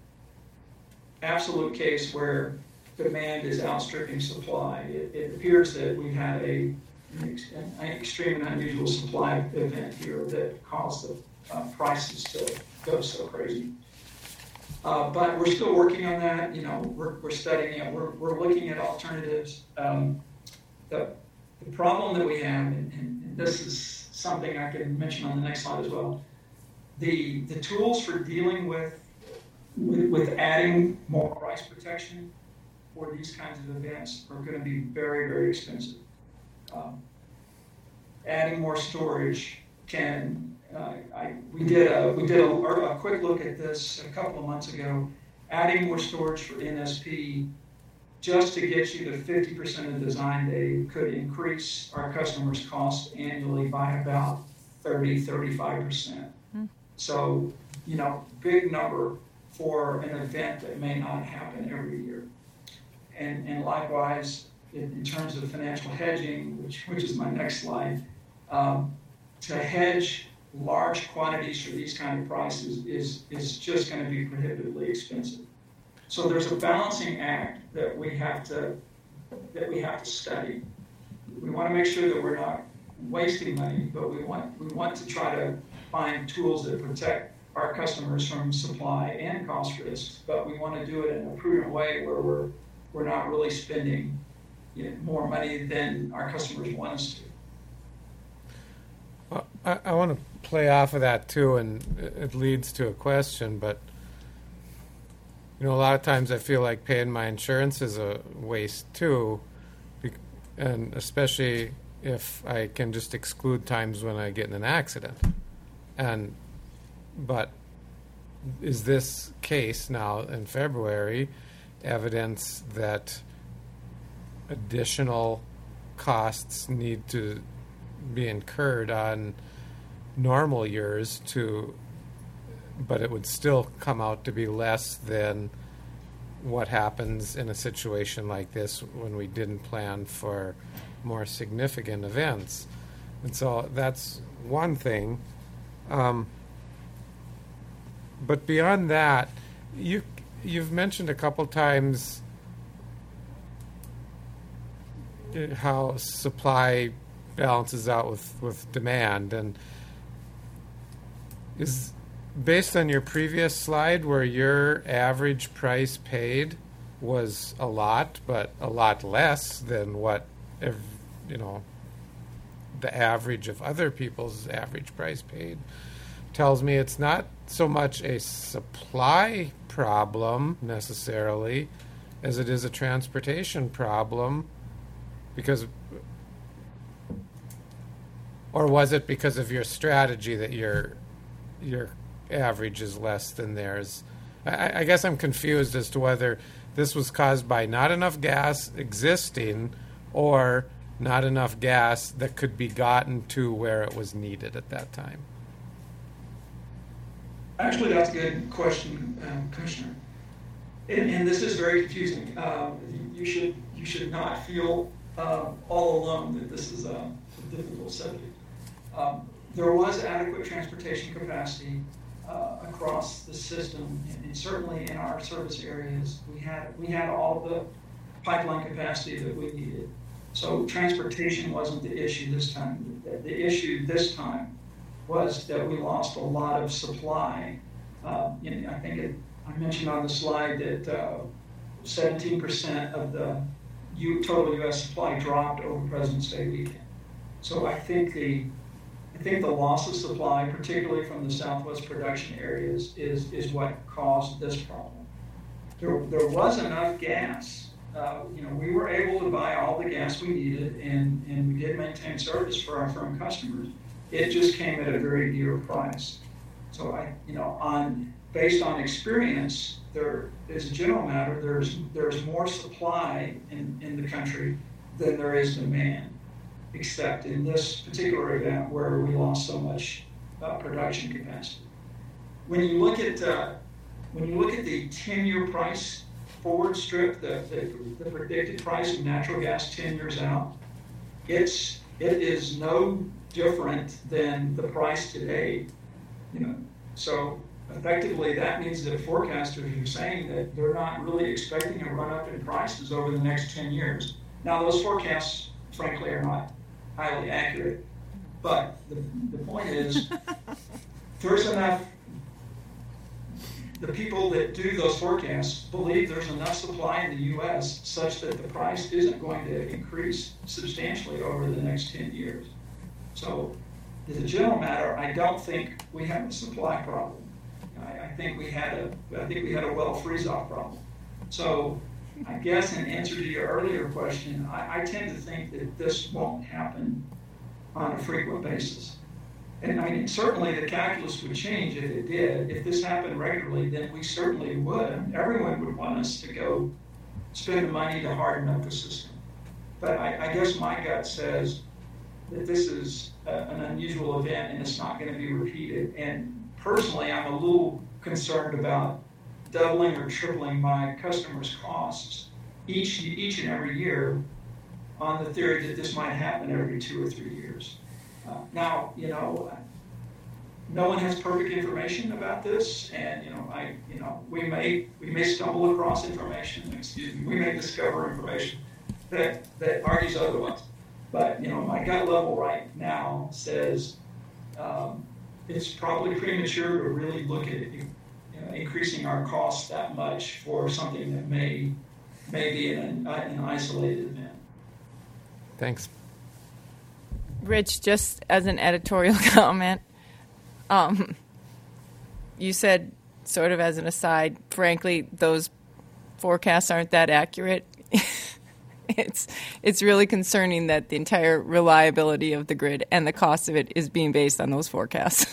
absolute case where demand is outstripping supply. It, it appears that we've had a, an, ex- an extreme and unusual supply event here that caused the uh, prices to go so crazy. Uh, but we're still working on that. You know, we're, we're studying it. We're, we're looking at alternatives. Um, the, The problem that we have, and, and this is something I can mention on the next slide as well, the the tools for dealing with with, with adding more price protection for these kinds of events are going to be very, very expensive. Um, adding more storage can, uh, I, we did a we did a, a quick look at this a couple of months ago. Adding more storage for N S P just to get you to fifty percent of the design day could increase our customers' costs annually by about thirty, thirty-five percent. Mm. So, you know, big number for an event that may not happen every year. And, and likewise, in, in terms of financial hedging, which, which is my next slide, um, to hedge large quantities for these kind of prices is, is just going to be prohibitively expensive. So there's a balancing act that we have to that we have to study. We want to make sure that we're not wasting money, but we want we want to try to find tools that protect our customers from supply and cost risks. But we want to do it in a prudent way where we're we're not really spending, you know, more money than our customers want us to. Well, I, I want to play off of that too, and it leads to a question, but. You know, a lot of times I feel like paying my insurance is a waste too, and especially if I can just exclude times when I get in an accident. And, but is this case now in February evidence that additional costs need to be incurred on normal years to but it would still come out to be less than what happens in a situation like this when we didn't plan for more significant events. And so that's one thing. Um, but beyond that, you, you've mentioned a couple times how supply balances out with, with demand. And is... based on your previous slide where your average price paid was a lot, but a lot less than what, you know, the average of other people's average price paid, tells me it's not so much a supply problem necessarily as it is a transportation problem, because, or was it because of your strategy that your your average is less than theirs? I, I guess I'm confused as to whether this was caused by not enough gas existing or not enough gas that could be gotten to where it was needed at that time. Actually, that's a good question, um, Commissioner. And, and this is very confusing. Um, you should you should not feel um, all alone that this is a, a difficult subject. Um, there was adequate transportation capacity Uh, across the system, and, and certainly in our service areas, we had we had all the pipeline capacity that we needed. So transportation wasn't the issue this time. The, the issue this time was that we lost a lot of supply. Uh, you know, I think it, I mentioned on the slide that uh, seventeen percent of the U, total U S supply dropped over President's Day weekend. So I think the I think the loss of supply, particularly from the Southwest production areas, is, is what caused this problem. there, there was enough gas. Uh, you know, we were able to buy all the gas we needed, and, and we did maintain service for our firm customers. It just came at a very dear price. So I, you know, on based on experience, there, as a general matter, there's there's more supply in, in the country than there is demand, except in this particular event where we lost so much uh, production capacity. When you look at uh, when you look at the ten-year price forward strip, the, the, the predicted price of natural gas ten years out, it's it is no different than the price today. You know, so effectively that means that forecasters are saying that they're not really expecting a run up in prices over the next ten years. Now those forecasts, frankly, are not highly accurate, but the, the point is there's enough. The people that do those forecasts believe there's enough supply in the U S such that the price isn't going to increase substantially over the next ten years. So, as a general matter, I don't think we have a supply problem. I, I think we had a, I think we had a well freeze-off problem. So, I guess in answer to your earlier question, I, I tend to think that this won't happen on a frequent basis. And I mean, certainly the calculus would change if it did. If this happened regularly, then we certainly would. Everyone would want us to go spend the money to harden up the system. But I, I guess my gut says that this is a, an unusual event and it's not going to be repeated. And personally, I'm a little concerned about doubling or tripling my customers' costs each each and every year on the theory that this might happen every two or three years. Uh, now, you know, no one has perfect information about this, and you know, I, you know, we may we may stumble across information. Excuse me, we may discover information that that argues otherwise. But you know, my gut level right now says um, it's probably premature to really look at you know, increasing our costs that much for something that may may be an, an isolated event. Thanks. Rich, just as an editorial comment, um, you said, sort of as an aside, frankly, those forecasts aren't that accurate. it's it's really concerning that the entire reliability of the grid and the cost of it is being based on those forecasts.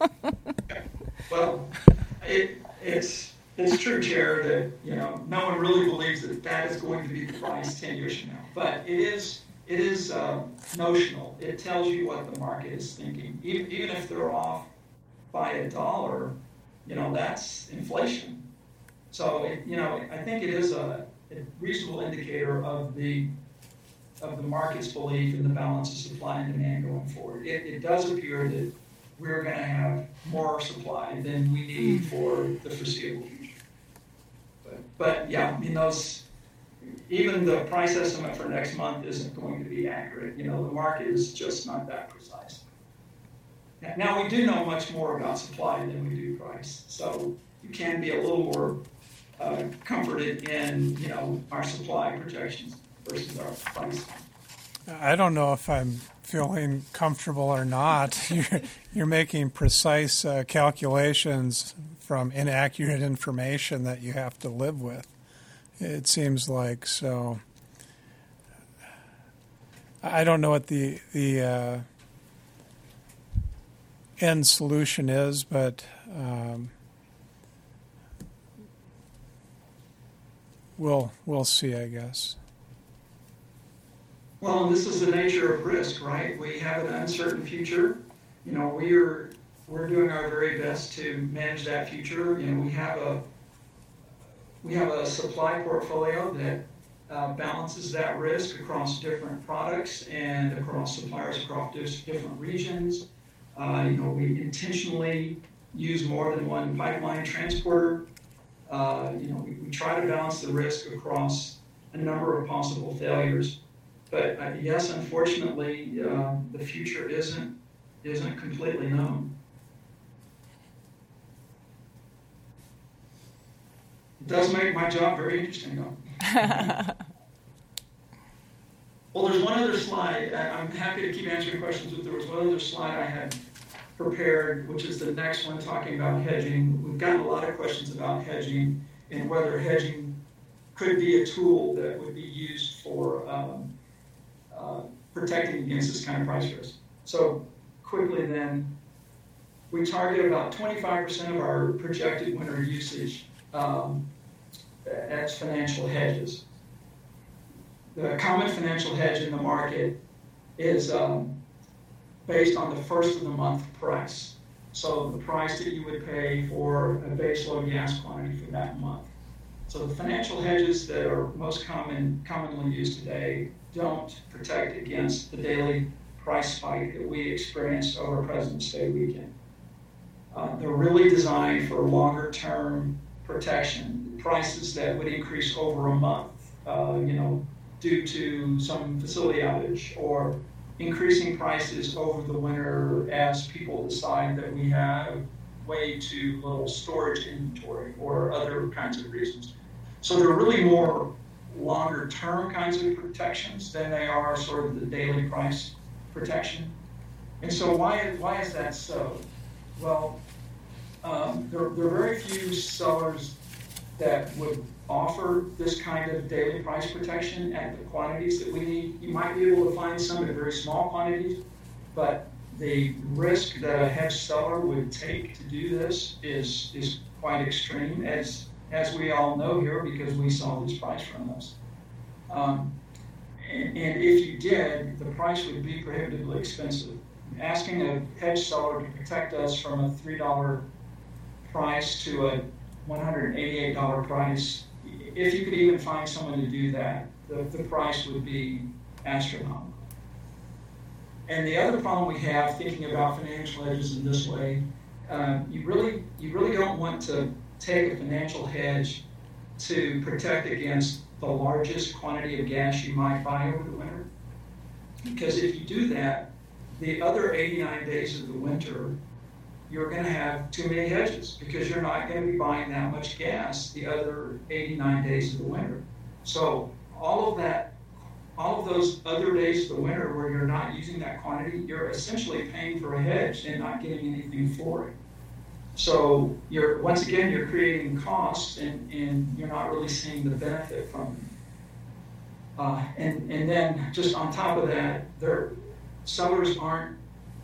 Well, it, it's it's true, Chair, that you know no one really believes that that is going to be the price ten years from now, but it is. It is uh, notional. It tells you what the market is thinking. Even, even if they're off by a dollar, you know, that's inflation. So, it, you know, I think it is a, a reasonable indicator of the of the market's belief in the balance of supply and demand going forward. It, it does appear that we're going to have more supply than we need for the foreseeable future. But, but yeah, I mean, those... Even the price estimate for next month isn't going to be accurate. You know, the market is just not that precise. Now, we do know much more about supply than we do price. So you can be a little more uh, comforted in, you know, our supply projections versus our price. I don't know if I'm feeling comfortable or not. You're, you're making precise uh, calculations from inaccurate information that you have to live with. It seems like so. I don't know what the the uh, end solution is, but um, we'll we'll see, I guess. Well, and this is the nature of risk, right? We have an uncertain future. You know, we're we're doing our very best to manage that future. You know, we have a We have a supply portfolio that uh, balances that risk across different products and across suppliers across different regions. Uh, you know, we intentionally use more than one pipeline transporter. Uh, you know, we, we try to balance the risk across a number of possible failures. But uh, yes, unfortunately, uh, the future isn't isn't completely known. It does make my job very interesting, though. Well, there's one other slide. I'm happy to keep answering questions, but there was one other slide I had prepared, which is the next one talking about hedging. We've gotten a lot of questions about hedging. and whether hedging could be a tool that would be used for um, uh, protecting against this kind of price risk. So quickly then, we target about twenty-five percent of our projected winter usage um, as financial hedges. The common financial hedge in the market is um, based on the first of the month price. So the price that you would pay for a base load gas quantity for that month. So the financial hedges that are most common, commonly used today don't protect against the daily price spike that we experienced over President's Day weekend. Uh, they're really designed for longer term protection, prices that would increase over a month, uh, you know, due to some facility outage, or increasing prices over the winter as people decide that we have way too little storage inventory or other kinds of reasons. So they're really more longer term kinds of protections than they are sort of the daily price protection. And so why, why is that so? Well, um, there, there are very few sellers that would offer this kind of daily price protection at the quantities that we need. You might be able to find some at very small quantities, but the risk that a hedge seller would take to do this is, is quite extreme, as, as we all know here, because we saw this price from us. Um, and, and if you did, the price would be prohibitively expensive. Asking a hedge seller to protect us from a three dollar price to a one hundred eighty-eight dollars price, if you could even find someone to do that, the, the price would be astronomical. And the other problem we have thinking about financial hedges in this way, uh, you really you really don't want to take a financial hedge to protect against the largest quantity of gas you might buy over the winter. Because if you do that, the other eighty-nine days of the winter, you're going to have too many hedges because you're not going to be buying that much gas the other eighty-nine days of the winter. So all of that, all of those other days of the winter where you're not using that quantity, you're essentially paying for a hedge and not getting anything for it. So you're, once again, you're creating costs and, and you're not really seeing the benefit from them. Uh, and, and then just on top of that, there, sellers aren't,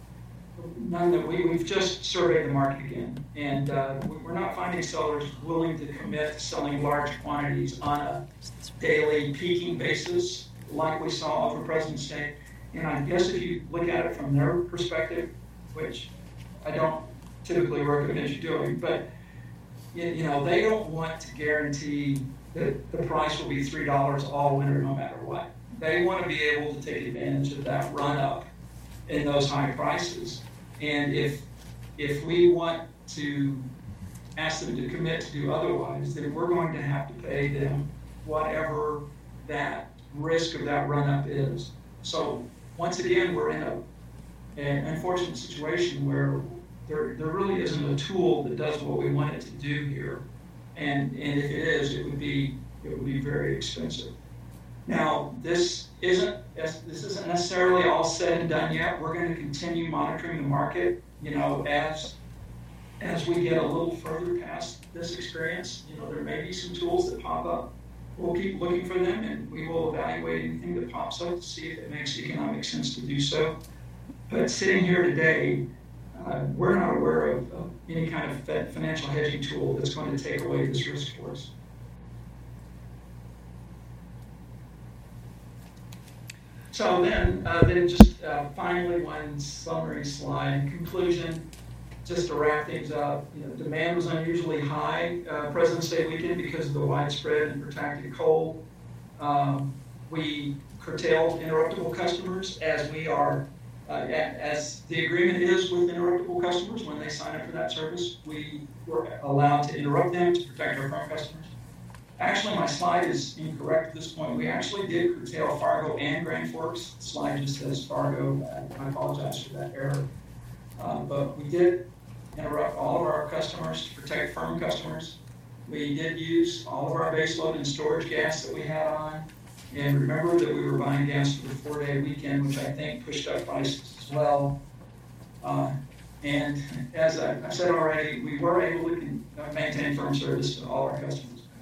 none that we, we've just surveyed the market again. And uh, we're not finding sellers willing to commit to selling large quantities on a daily peaking basis like we saw over President's Day. And I guess if you look at it from their perspective, which I don't typically recommend you doing, but you know, they don't want to guarantee that the price will be three dollars all winter no matter what. They want to be able to take advantage of that run up in those high prices. And if if we want to ask them to commit to do otherwise, then we're going to have to pay them whatever that risk of that run up is. So once again, we're in a, an unfortunate situation where there, there really isn't a tool that does what we want it to do here. And, and if it is, it would be it would be very expensive. Now, this isn't this isn't necessarily all said and done yet. We're going to continue monitoring the market, you know, as as we get a little further past this experience. You know, there may be some tools that pop up. We'll keep looking for them, and we will evaluate anything that pops up to see if it makes economic sense to do so. But sitting here today, uh, we're not aware of, of any kind of financial hedging tool that's going to take away this risk for us. So then, uh, then just uh, finally one summary slide. Conclusion, just to wrap things up, you know, demand was unusually high uh, President's Day weekend because of the widespread and protracted cold. Um, we curtailed interruptible customers as we are, uh, as the agreement is with interruptible customers. When they sign up for that service, we were allowed to interrupt them to protect our firm customers. Actually, my slide is incorrect at this point. We actually did curtail Fargo and Grand Forks. The slide just says Fargo. I apologize for that error. Uh, but we did interrupt all of our customers to protect firm customers. We did use all of our baseload and storage gas that we had on. And remember that we were buying gas for the four-day weekend, which I think pushed up prices as well. Uh, and as I, I said already, we were able to maintain firm service to all our customers.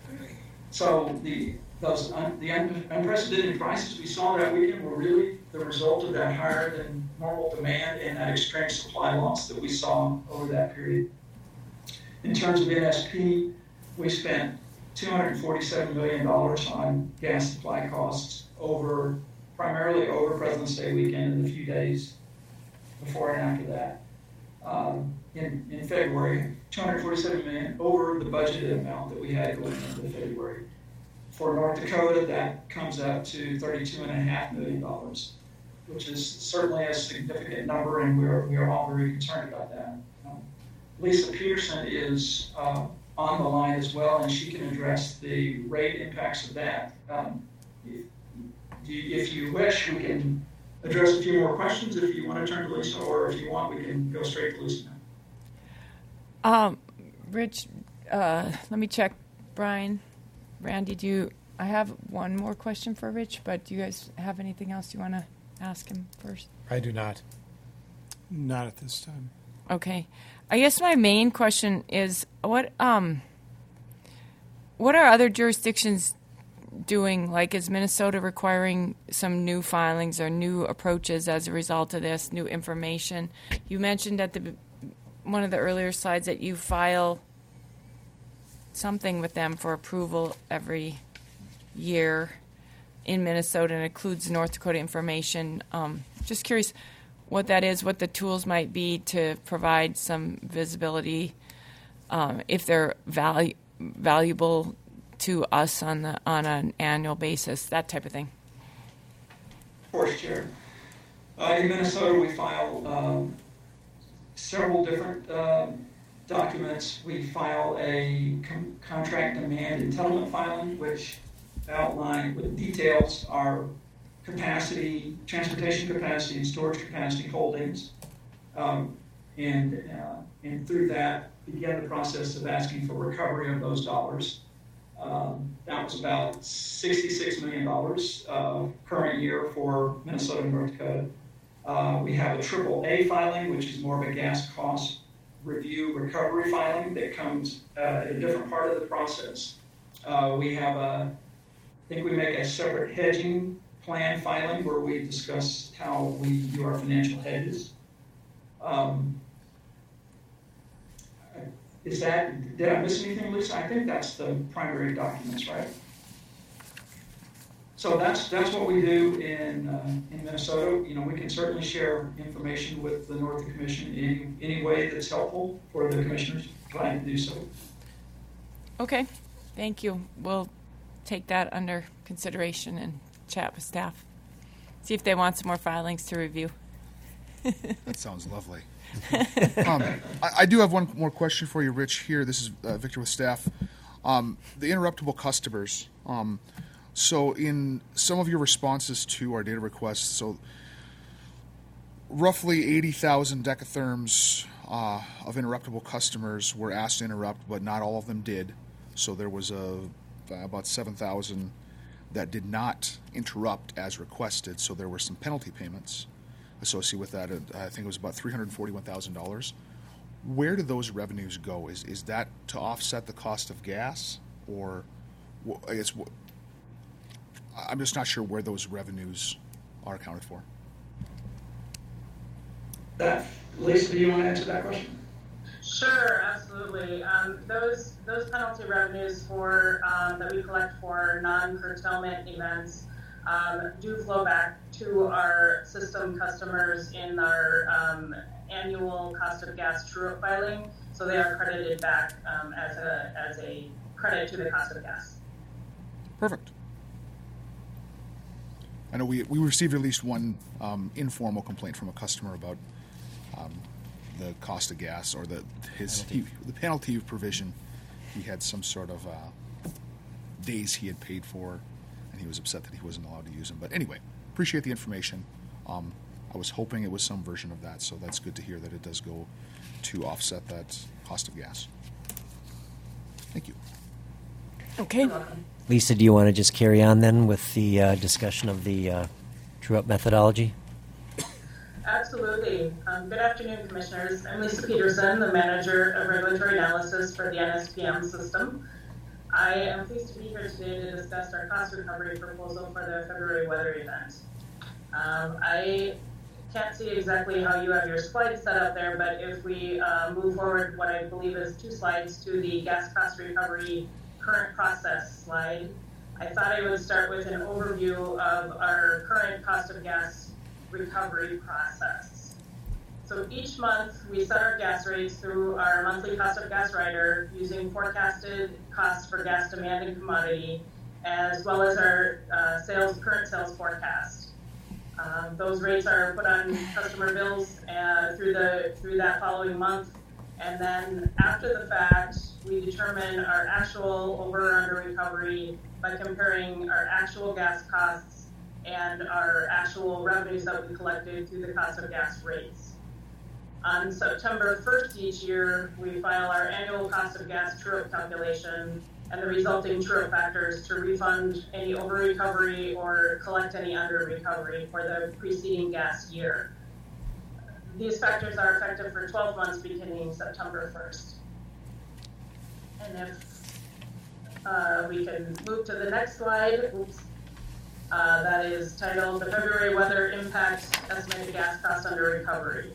So the those un, the un, unprecedented prices we saw that weekend were really the result of that higher than normal demand and that extreme supply loss that we saw over that period. In terms of N S P, we spent two hundred forty-seven million dollars on gas supply costs over, primarily over President's Day weekend and a few days before and after that. Um, in, in February, two hundred forty-seven million dollars over the budgeted amount that we had going into February. For North Dakota, that comes up to thirty-two point five million dollars, which is certainly a significant number, and we're, we are all very concerned about that. Um, Lisa Peterson is uh, on the line as well, and she can address the rate impacts of that. Um, if, if you wish, we can address a few more questions if you want to turn to Lisa, or if you want, we can go straight to Lisa now. Um, Rich, uh, let me check. Brian, Randy, do you, I have one more question for Rich, but do you guys have anything else you want to ask him first? I do not. Not at this time. Okay. I guess my main question is what um what are other jurisdictions doing? Like, is Minnesota requiring some new filings or new approaches as a result of this, new information? You mentioned at the one of the earlier slides that you file something with them for approval every year in Minnesota, and includes North Dakota information. Um, just curious what that is, what the tools might be to provide some visibility, um, if they're valu- valuable to us on the on an annual basis, that type of thing. Of course, Chair. Uh, in Minnesota, we file um, several different uh, documents. We file a com- contract demand entitlement filing, which outline with details our capacity, transportation capacity, and storage capacity holdings, um, and uh, and through that begin the process of asking for recovery of those dollars. Um, that was about sixty-six million dollars uh, current year for Minnesota and North Dakota. Uh, we have a triple A filing, which is more of a gas cost review recovery filing that comes uh, at a different part of the process. Uh, we have a, I think we make a separate hedging plan filing where we discuss how we do our financial hedges. Um, is that, did I miss anything, Lisa? I think that's the primary documents, right? So that's that's what we do in uh, in Minnesota. You know, we can certainly share information with the North Commission in any, any way that's helpful for the commissioners. Glad to do so. Okay, thank you. We'll take that under consideration and chat with staff. See if they want some more filings to review. That sounds lovely. um, I, I do have one more question for you, Rich. Here, this is uh, Victor with staff. Um, the interruptible customers. Um, so, in some of your responses to our data requests, so roughly eighty thousand decatherms uh, of interruptible customers were asked to interrupt, but not all of them did. So there was a about seven thousand that did not interrupt as requested. So there were some penalty payments associated with that. I think it was about three hundred forty-one thousand dollars. Where do those revenues go? Is is that to offset the cost of gas, or I guess I'm just not sure where those revenues are accounted for. That, Lisa, do you want to answer that question? Sure, absolutely. Um, those those penalty revenues for um, that we collect for non-curtailment events um, do flow back to our system customers in our um, annual cost of gas true-up filing. So they are credited back um, as a as a credit to the cost of gas. Perfect. I know we we received at least one um, informal complaint from a customer about um, the cost of gas, or the his he, the penalty provision. He had some sort of uh, days he had paid for, and he was upset that he wasn't allowed to use them. But anyway, appreciate the information. Um, I was hoping it was some version of that, so that's good to hear that it does go to offset that cost of gas. Thank you. Okay. Lisa, do you want to just carry on then with the uh, discussion of the uh, true-up methodology? Absolutely. Um, good afternoon, Commissioners. I'm Lisa Peterson, the Manager of Regulatory Analysis for the N S P M system. I am pleased to be here today to discuss our cost recovery proposal for the February weather event. Um, I can't see exactly how you have your slides set up there, but if we uh, move forward, what I believe is two slides to the gas cost recovery current process slide, I thought I would start with an overview of our current cost of gas recovery process. So each month we set our gas rates through our monthly cost of gas rider using forecasted costs for gas demand and commodity, as well as our uh, sales current sales forecast. Um, those rates are put on customer bills uh, through the through that following month, and then after the fact, we determine our actual over or under recovery by comparing our actual gas costs and our actual revenues that we collected through the cost of gas rates. On September first each year, we file our annual cost of gas true-up calculation and the resulting true-up factors to refund any over-recovery or collect any under-recovery for the preceding gas year. These factors are effective for twelve months beginning September first. And if uh, we can move to the next slide, oops, uh, that is titled The February Weather Impact Estimated Gas Cost Under Recovery.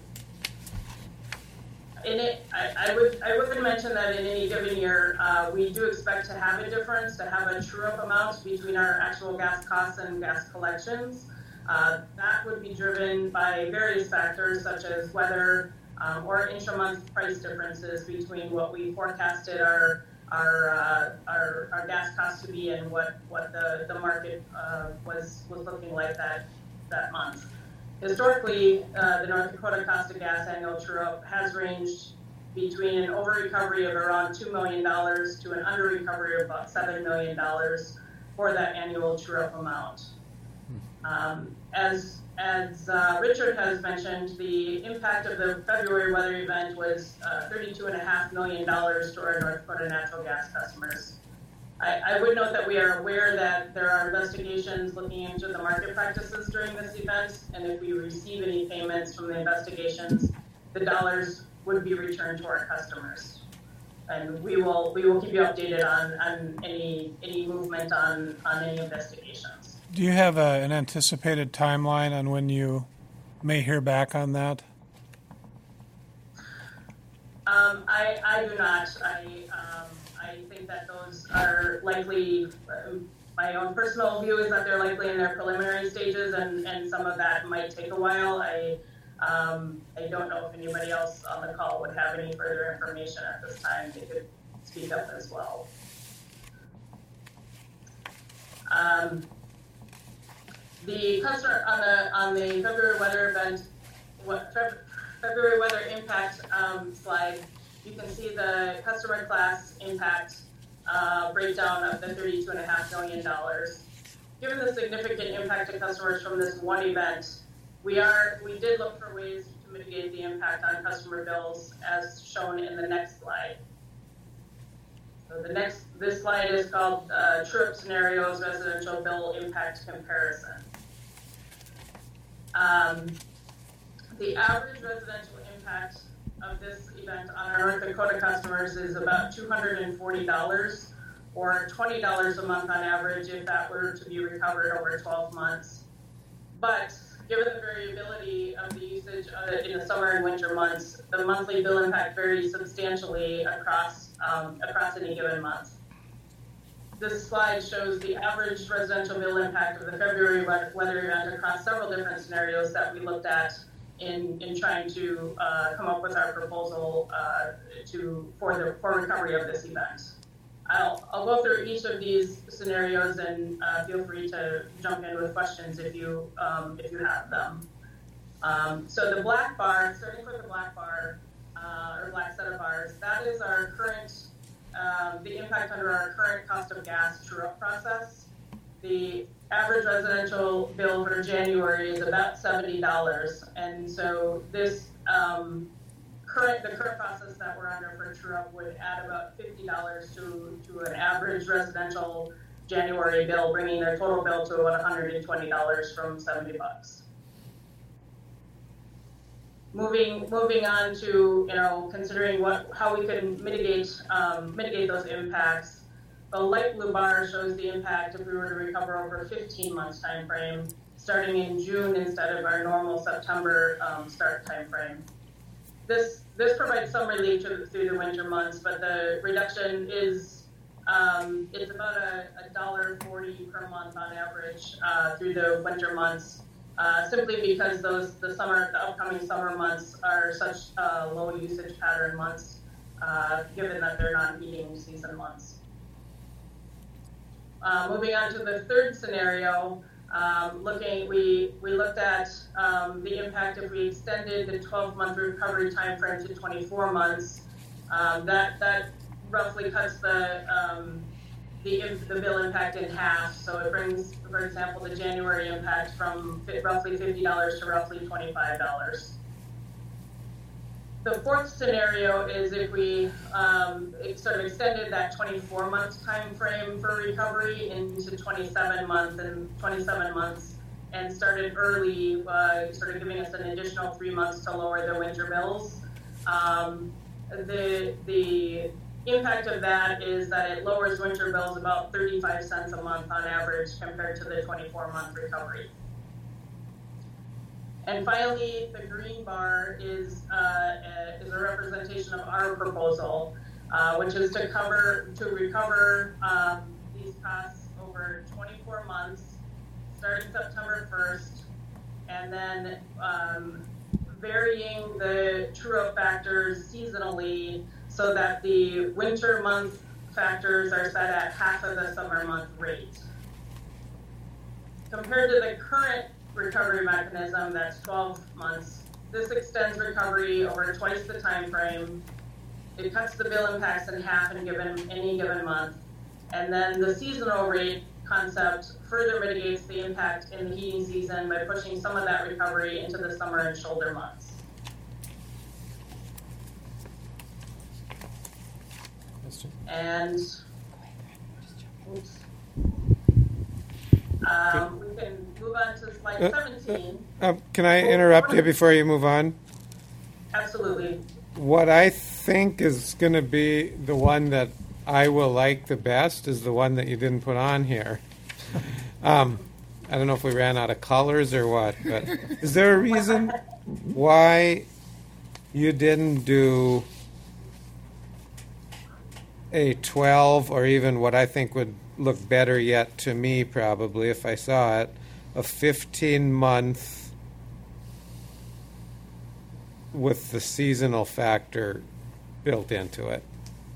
In it, I, I would I would mention that in any given year, uh, we do expect to have a difference, to have a true-up amount between our actual gas costs and gas collections. Uh, that would be driven by various factors such as weather um, or intra-month price differences between what we forecasted our our uh, our, our gas costs to be and what what the the market uh, was was looking like that that month. Historically, uh, the North Dakota cost of gas annual true-up has ranged between an over-recovery of around two million dollars to an under-recovery of about seven million dollars for that annual true-up amount. Um, as as uh, Richard has mentioned, the impact of the February weather event was uh, thirty-two point five million dollars to our North Dakota natural gas customers. I, I would note that we are aware that there are investigations looking into the market practices during this event, and if we receive any payments from the investigations, the dollars would be returned to our customers. And we will we will keep you updated on, on any any movement on, on any investigations. Do you have a, an anticipated timeline on when you may hear back on that? Um, I, I do not. I um, I think that those are likely, uh, my own personal view is that they're likely in their preliminary stages, and, and some of that might take a while. I um, I don't know if anybody else on the call would have any further information at this time. They could speak up as well. Um, the customer on the on the February weather event, what February weather impact um, slide, you can see the customer class impact uh, breakdown of the thirty-two point five million dollars. Given the significant impact to customers from this one event, we are we did look for ways to mitigate the impact on customer bills, as shown in the next slide. So the next this slide is called uh, True-Up Scenarios Residential Bill Impact Comparison. Um, the average residential impact of this event on our North Dakota customers is about two hundred forty dollars, or twenty dollars a month on average if that were to be recovered over twelve months. But given the variability of the usage of it in the summer and winter months, the monthly bill impact varies substantially across um, across any given month. This slide shows the average residential bill impact of the February weather event across several different scenarios that we looked at in, in trying to uh, come up with our proposal uh, to for the for recovery of this event. I'll, I'll go through each of these scenarios, and uh, feel free to jump in with questions if you um, if you have them. Um, so the black bar, starting with the black bar uh, or black set of bars, that is our current um, the impact under our current cost of gas true-up process. The average residential bill for January is about seventy dollars, and so this um, current the current process that we're under for true-up would add about fifty dollars to to an average residential January bill, bringing their total bill to about one hundred twenty dollars from seventy bucks. Moving moving on to you know considering what how we can mitigate um, mitigate those impacts. The light blue bar shows the impact if we were to recover over a fifteen month time frame, starting in June instead of our normal September um, start time frame. This this provides some relief to, through the winter months, but the reduction is um, it's about a, a dollar forty per month on average uh, through the winter months, uh, simply because those the summer the upcoming summer months are such uh, low usage pattern months, uh, given that they're not heating season months. Uh, moving on to the third scenario, um, looking, we, we looked at um, the impact if we extended the twelve month recovery time frame to twenty-four months. Um, that that roughly cuts the, um, the the bill impact in half. So it brings, for example, the January impact from roughly fifty dollars to roughly twenty-five dollars. The fourth scenario is if we um, sort of extended that twenty-four month time frame for recovery into twenty-seven months and twenty-seven months, and started early, uh, sort of giving us an additional three months to lower the winter bills. Um, the the impact of that is that it lowers winter bills about thirty-five cents a month on average compared to the twenty-four month recovery. And finally, the green bar is, uh, is a representation of our proposal, uh, which is to cover, to recover um, these costs over twenty-four months, starting September first, and then um, varying the true-up factors seasonally so that the winter month factors are set at half of the summer month rate. Compared to the current recovery mechanism, that's twelve months. This extends recovery over twice the time frame. It cuts the bill impacts in half in given any given month. And then the seasonal rate concept further mitigates the impact in the heating season by pushing some of that recovery into the summer and shoulder months. And oops. Um, we can move on to slide seventeen. Uh, uh, can I interrupt you before you move on? Absolutely. What I think is going to be the one that I will like the best is the one that you didn't put on here. Um, I don't know if we ran out of colors or what, but is there a reason why you didn't do a twelve or even what I think would look better yet to me probably if I saw it, a fifteen month with the seasonal factor built into it?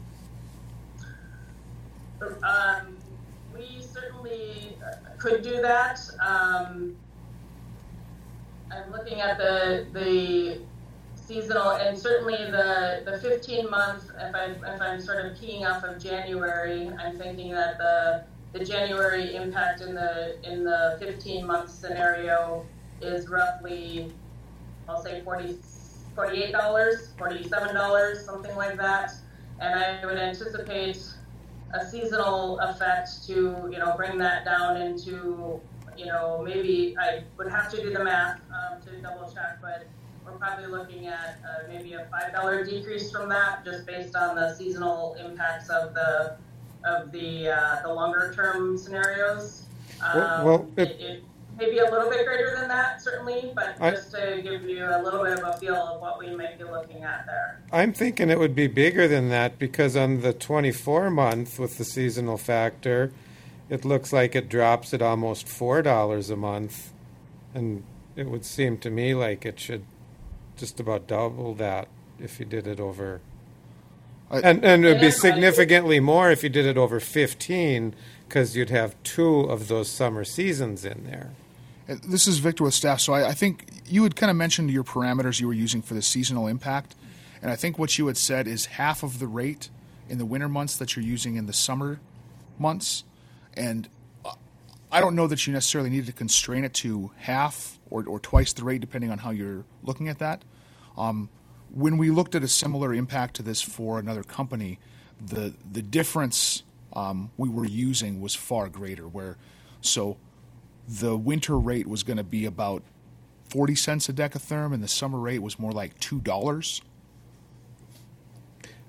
Um, we certainly could do that. Um, I'm looking at the the seasonal, and certainly the, the fifteen month, if I'm, if I'm sort of keying off of January, I'm thinking that the the January impact in the in the fifteen month scenario is roughly, I'll say forty, forty-eight dollars, forty-seven dollars, something like that. And I would anticipate a seasonal effect to, you know, bring that down into, you know, maybe I would have to do the math um, to double check, but we're probably looking at uh, maybe a five dollar decrease from that, just based on the seasonal impacts of the of the uh, the longer term scenarios. Um, well, well it, it, it may be a little bit greater than that, certainly, but I, just to give you a little bit of a feel of what we might be looking at there. I'm thinking it would be bigger than that because on the twenty-four month with the seasonal factor, it looks like it drops at almost four dollars a month, and it would seem to me like it should just about double that if you did it over, I, and and it would be significantly more if you did it over fifteen, because you'd have two of those summer seasons in there. This is Victor with staff. So I, I think you had kind of mentioned your parameters you were using for the seasonal impact, and I think what you had said is half of the rate in the winter months that you're using in the summer months, and I don't know that you necessarily need to constrain it to half or, or twice the rate, depending on how you're looking at that. Um, when we looked at a similar impact to this for another company, the the difference um, we were using was far greater. Where so the winter rate was going to be about forty cents a decatherm, and the summer rate was more like two dollars. I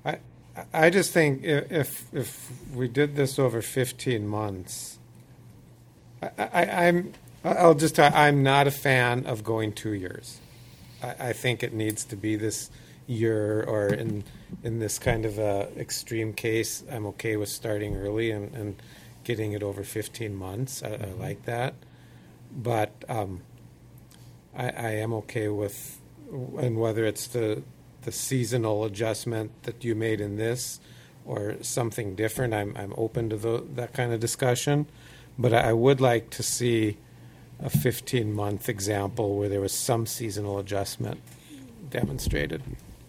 I just think if if we did this over fifteen months, I, I, I'm I'll just I'm not a fan of going two years. I, I think it needs to be this year, or in in this kind of a extreme case, I'm okay with starting early and, and getting it over fifteen months. I, I like that, but um, I, I am okay with, and whether it's the the seasonal adjustment that you made in this or something different, I'm I'm open to the, that kind of discussion. But I would like to see a fifteen-month example where there was some seasonal adjustment demonstrated.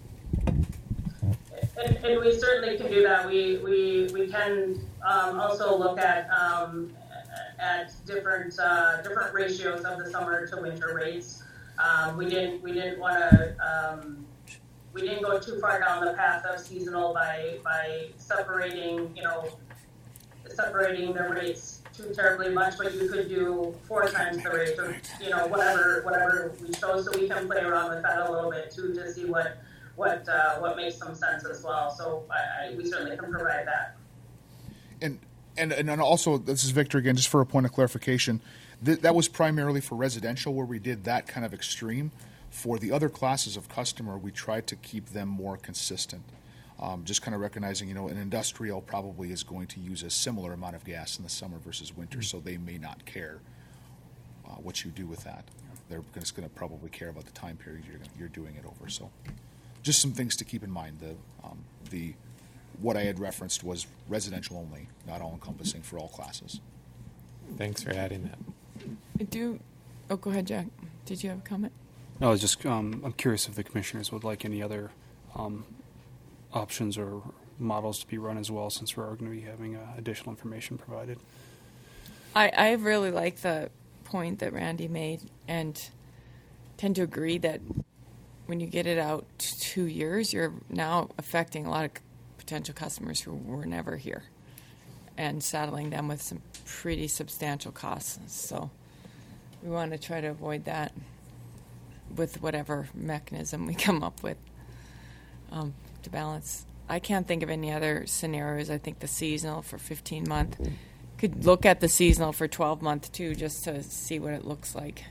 And, and we certainly can do that. We we we can um, also look at um, at different uh, different ratios of the summer to winter rates. Um, we didn't we didn't want to um, we didn't go too far down the path of seasonal by by separating you know separating the rates too terribly much, but you could do four times the rate, or you know whatever whatever we chose. So we can play around with that a little bit too to see what. what uh, what makes some sense as well. So I, I, we certainly can provide that. And, and and also, this is Victor again, just for a point of clarification, th- that was primarily for residential where we did that kind of extreme. For the other classes of customer, we tried to keep them more consistent. Um, just kind of recognizing, you know, an industrial probably is going to use a similar amount of gas in the summer versus winter, mm-hmm. so they may not care uh, what you do with that. They're just going to probably care about the time period you're, you're doing it over. So just some things to keep in mind. The um, the what I had referenced was residential only, not all encompassing for all classes. Thanks for adding that. I do. Oh, go ahead, Jack. Did you have a comment? No, I was just um, I'm curious if the commissioners would like any other um, options or models to be run as well, since we're going to be having uh, additional information provided. I, I really like the point that Randy made, and tend to agree that when you get it out two years, you're now affecting a lot of potential customers who were never here and saddling them with some pretty substantial costs. So we want to try to avoid that with whatever mechanism we come up with um, to balance. I can't think of any other scenarios. I think the seasonal for fifteen month could look at the seasonal for twelve month too, just to see what it looks like.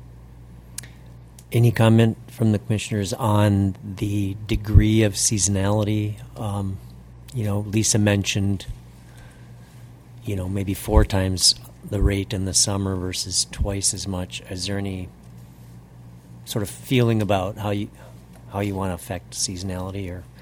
Any comment from the commissioners on the degree of seasonality? Um, you know, Lisa mentioned, you know, maybe four times the rate in the summer versus twice as much. Is there any sort of feeling about how you how you want to affect seasonality? Or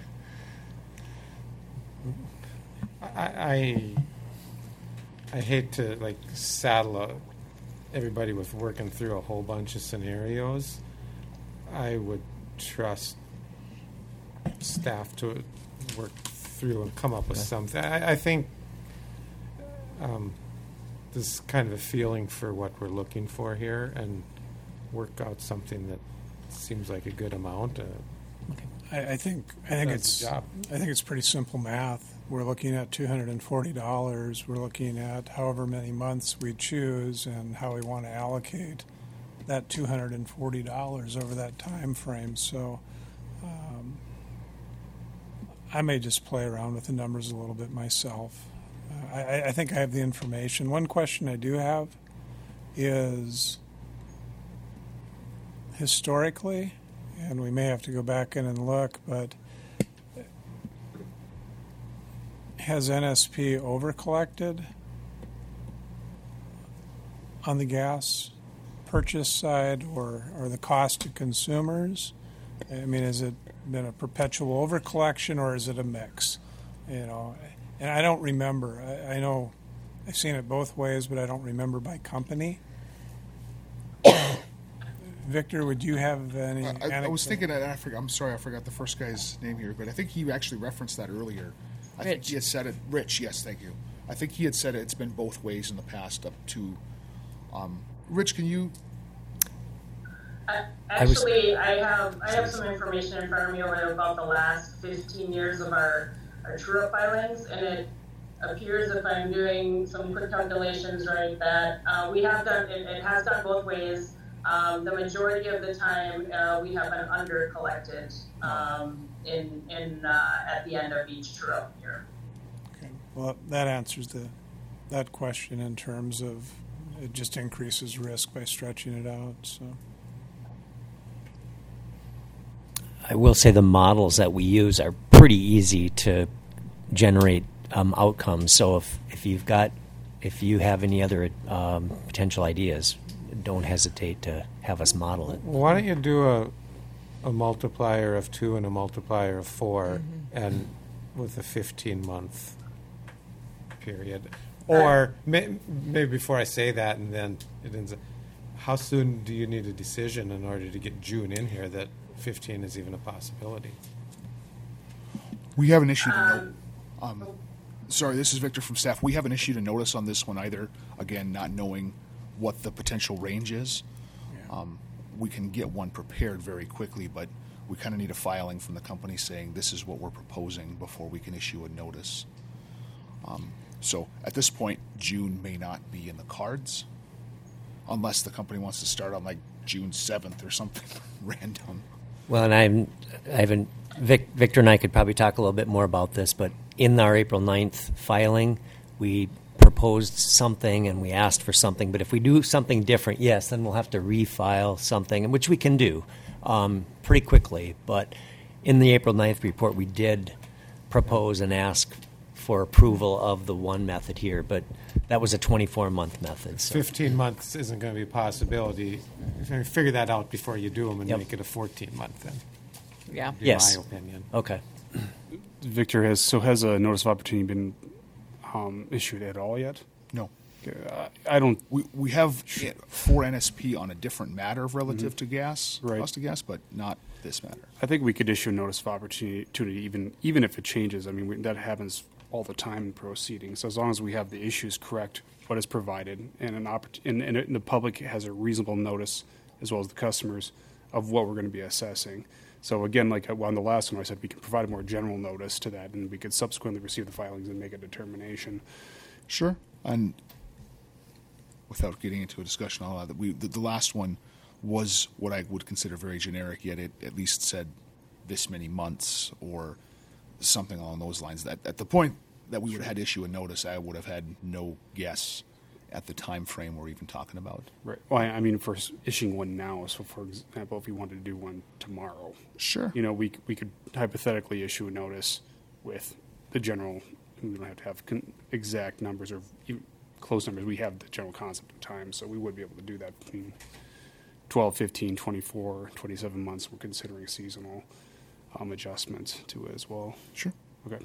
I I, I hate to like saddle a, everybody with working through a whole bunch of scenarios. I would trust staff to work through and come up with something. I, I think um, this is kind of a feeling for what we're looking for here, and work out something that seems like a good amount. Uh, I, I think I think That's it's the job. I think it's pretty simple math. We're looking at two hundred and forty dollars. We're looking at however many months we choose and how we want to allocate that two hundred and forty dollars over that time frame. So um, I may just play around with the numbers a little bit myself. Uh, I, I think I have the information. One question I do have is historically, and we may have to go back in and look, but has N S P overcollected on the gas purchase side, or, or the cost to consumers? I mean, has it been a perpetual overcollection, or is it a mix? You know, and I don't remember. I, I know I've seen it both ways, but I don't remember by company. Victor, would you have any? I, I, I was thinking, I forgot, I'm sorry, I forgot the first guy's name here, but I think he actually referenced that earlier. I Rich. think he had said it. Rich, yes, thank you. I think he had said it, it's been both ways in the past up to. Um, Rich, can you? Uh, actually, I, was, I have I have some information in front of me about the last fifteen years of our, our true-up filings, and it appears, if I'm doing some quick calculations right, that uh, we have done it, it has gone both ways. Um, the majority of the time, uh, we have been under collected. Um, in in uh, at the end of each true-up year. Okay. Well, that answers the that question in terms of it just increases risk by stretching it out. So. I will say the models that we use are pretty easy to generate um, outcomes. So if, if you've got, if you have any other um, potential ideas, don't hesitate to have us model it. Why don't you do a a multiplier of two and a multiplier of four, Mm-hmm. and with a fifteen month period? Or may, maybe before I say that, and then it ends up, how soon do you need a decision in order to get June in here that fifteen is even a possibility? We haven't issued a note. Um, sorry, this is Victor from staff. We haven't issued a notice on this one either. Again, not knowing what the potential range is. Um, we can get one prepared very quickly, but we kind of need a filing from the company saying this is what we're proposing before we can issue a notice. Um, so at this point, June may not be in the cards unless the company wants to start on like June seventh or something random. Well, and I haven't, I haven't Vic, Victor and I could probably talk a little bit more about this, but in our April ninth filing, we proposed something and we asked for something. But if we do something different, yes, then we'll have to refile something, which we can do um, pretty quickly. But in the April ninth report, we did propose and ask for approval of the one method here, but that was a twenty-four month method. So. fifteen months isn't going to be a possibility. You figure that out before you do them and Yep. make it a fourteen month then. Yeah. In Yes. my opinion. Okay. Victor, has so has a notice of opportunity been um, issued at all yet? No. Uh, I don't. We we have it for N S P on a different matter relative to gas, Right. cost of gas, but not this matter. I think we could issue a notice of opportunity, opportunity even even if it changes. I mean, we, that happens all the time in proceedings. So as long as we have the issues correct, what is provided, and an oppor- and, and, and the public has a reasonable notice, as well as the customers, of what we're going to be assessing. So again, like on the last one, I said we can provide a more general notice to that, and we could subsequently receive the filings and make a determination. Sure. And without getting into a discussion on all that, we the, the last one was what I would consider very generic, yet it at least said this many months or something along those lines. That at the point that we would have had to issue a notice, I would have had no guess at the time frame we're even talking about. Right. Well, I, I mean, for s- issuing one now. So, for example, if we wanted to do one tomorrow, Sure. you know, we c- we could hypothetically issue a notice with the general. We don't have to have con- exact numbers or even close numbers. We have the general concept of time, so we would be able to do that between twelve, fifteen, twenty-four, twenty-seven months. We're considering seasonal um, adjustments to it as well. Sure. Okay.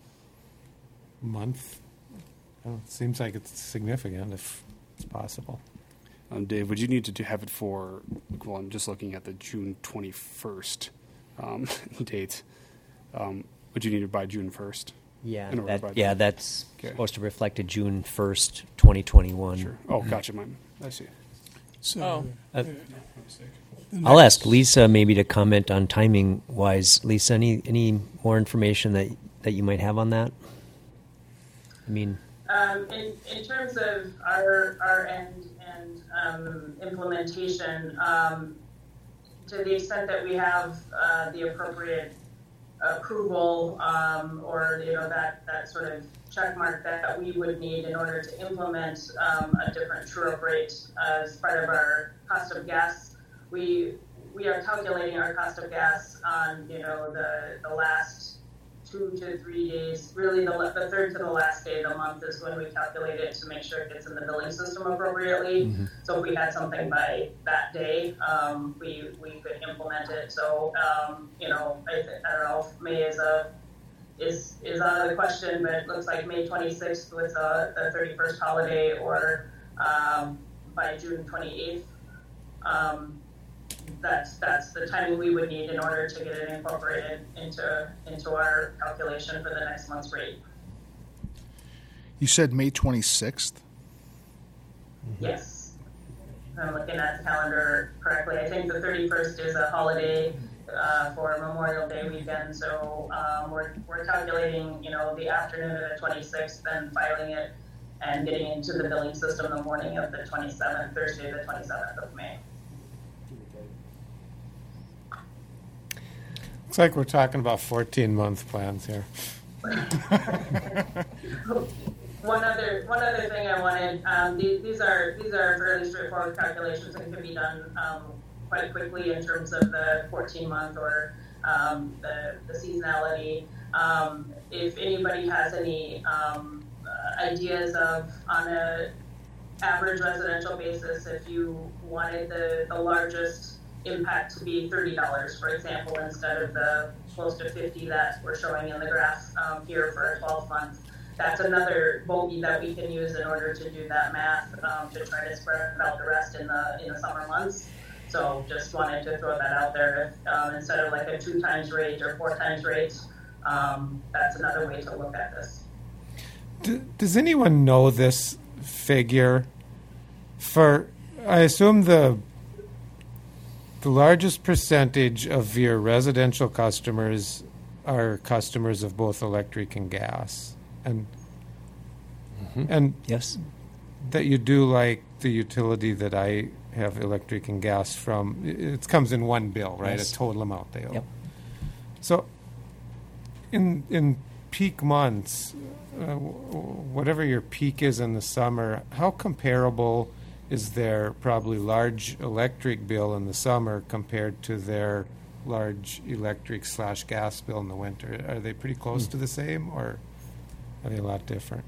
Month? Well, it seems like it's significant if it's possible. Um, Dave, would you need to do, have it for? Well, I'm just looking at the June twenty-first um, date. Um, would you need it by June first? Yeah, In order to that, provide yeah, that. that's Okay. supposed to reflect a June first, twenty twenty-one. Sure. Oh, gotcha. Mine. I see. So Oh. Uh, the I'll next- ask Lisa maybe to comment on timing wise. Lisa, any any more information that that you might have on that? I mean, Um, in, in terms of our, our end and um, implementation, um, to the extent that we have uh, the appropriate approval um, or you know that, that sort of check mark that we would need in order to implement um, a different true-up rate uh, as part of our cost of gas, we we are calculating our cost of gas on you know the the last two to three days, really the, the third to the last day of the month is when we calculate it to make sure it gets in the billing system appropriately. Mm-hmm. So if we had something by that day, um, we we could implement it. So um, you know, I, I don't know if May is a is is out of the question, but it looks like May twenty-sixth was a, the thirty-first holiday, or um, by June twenty-eighth. Um, That's that's the timing we would need in order to get it incorporated into into our calculation for the next month's rate. You said May twenty-sixth? Mm-hmm. Yes, if I'm looking at the calendar correctly. I think the thirty-first is a holiday uh, for Memorial Day weekend, so um, we're we're calculating you know the afternoon of the twenty-sixth, then filing it and getting into the billing system the morning of the twenty-seventh, Thursday the twenty-seventh of May. Looks like we're talking about fourteen-month plans here. One other one other thing I wanted, um, these, these are these are fairly straightforward calculations and can be done um, quite quickly in terms of the fourteen month or um, the, the seasonality. Um, if anybody has any um, uh, ideas of on a average residential basis, if you wanted the, the largest impact to be thirty dollars, for example, instead of the close to fifty that we're showing in the graph um, here for a twelve month. That's another bogey that we can use in order to do that math um, to try to spread out the rest in the in the summer months. So just wanted to throw that out there. If, um, instead of like a two times rate or four times rate, um, that's another way to look at this. D- does anyone know this figure? For I assume the the largest percentage of your residential customers are customers of both electric and gas. And Mm-hmm. and Yes. that you do like the utility that I have electric and gas from. It, it comes in one bill, right? Yes. A total amount they owe. Yep. So, in in peak months, uh, w- whatever your peak is in the summer, how comparable is their probably large electric bill in the summer compared to their large electric slash gas bill in the winter? Are they pretty close Hmm. to the same, or are they a lot different?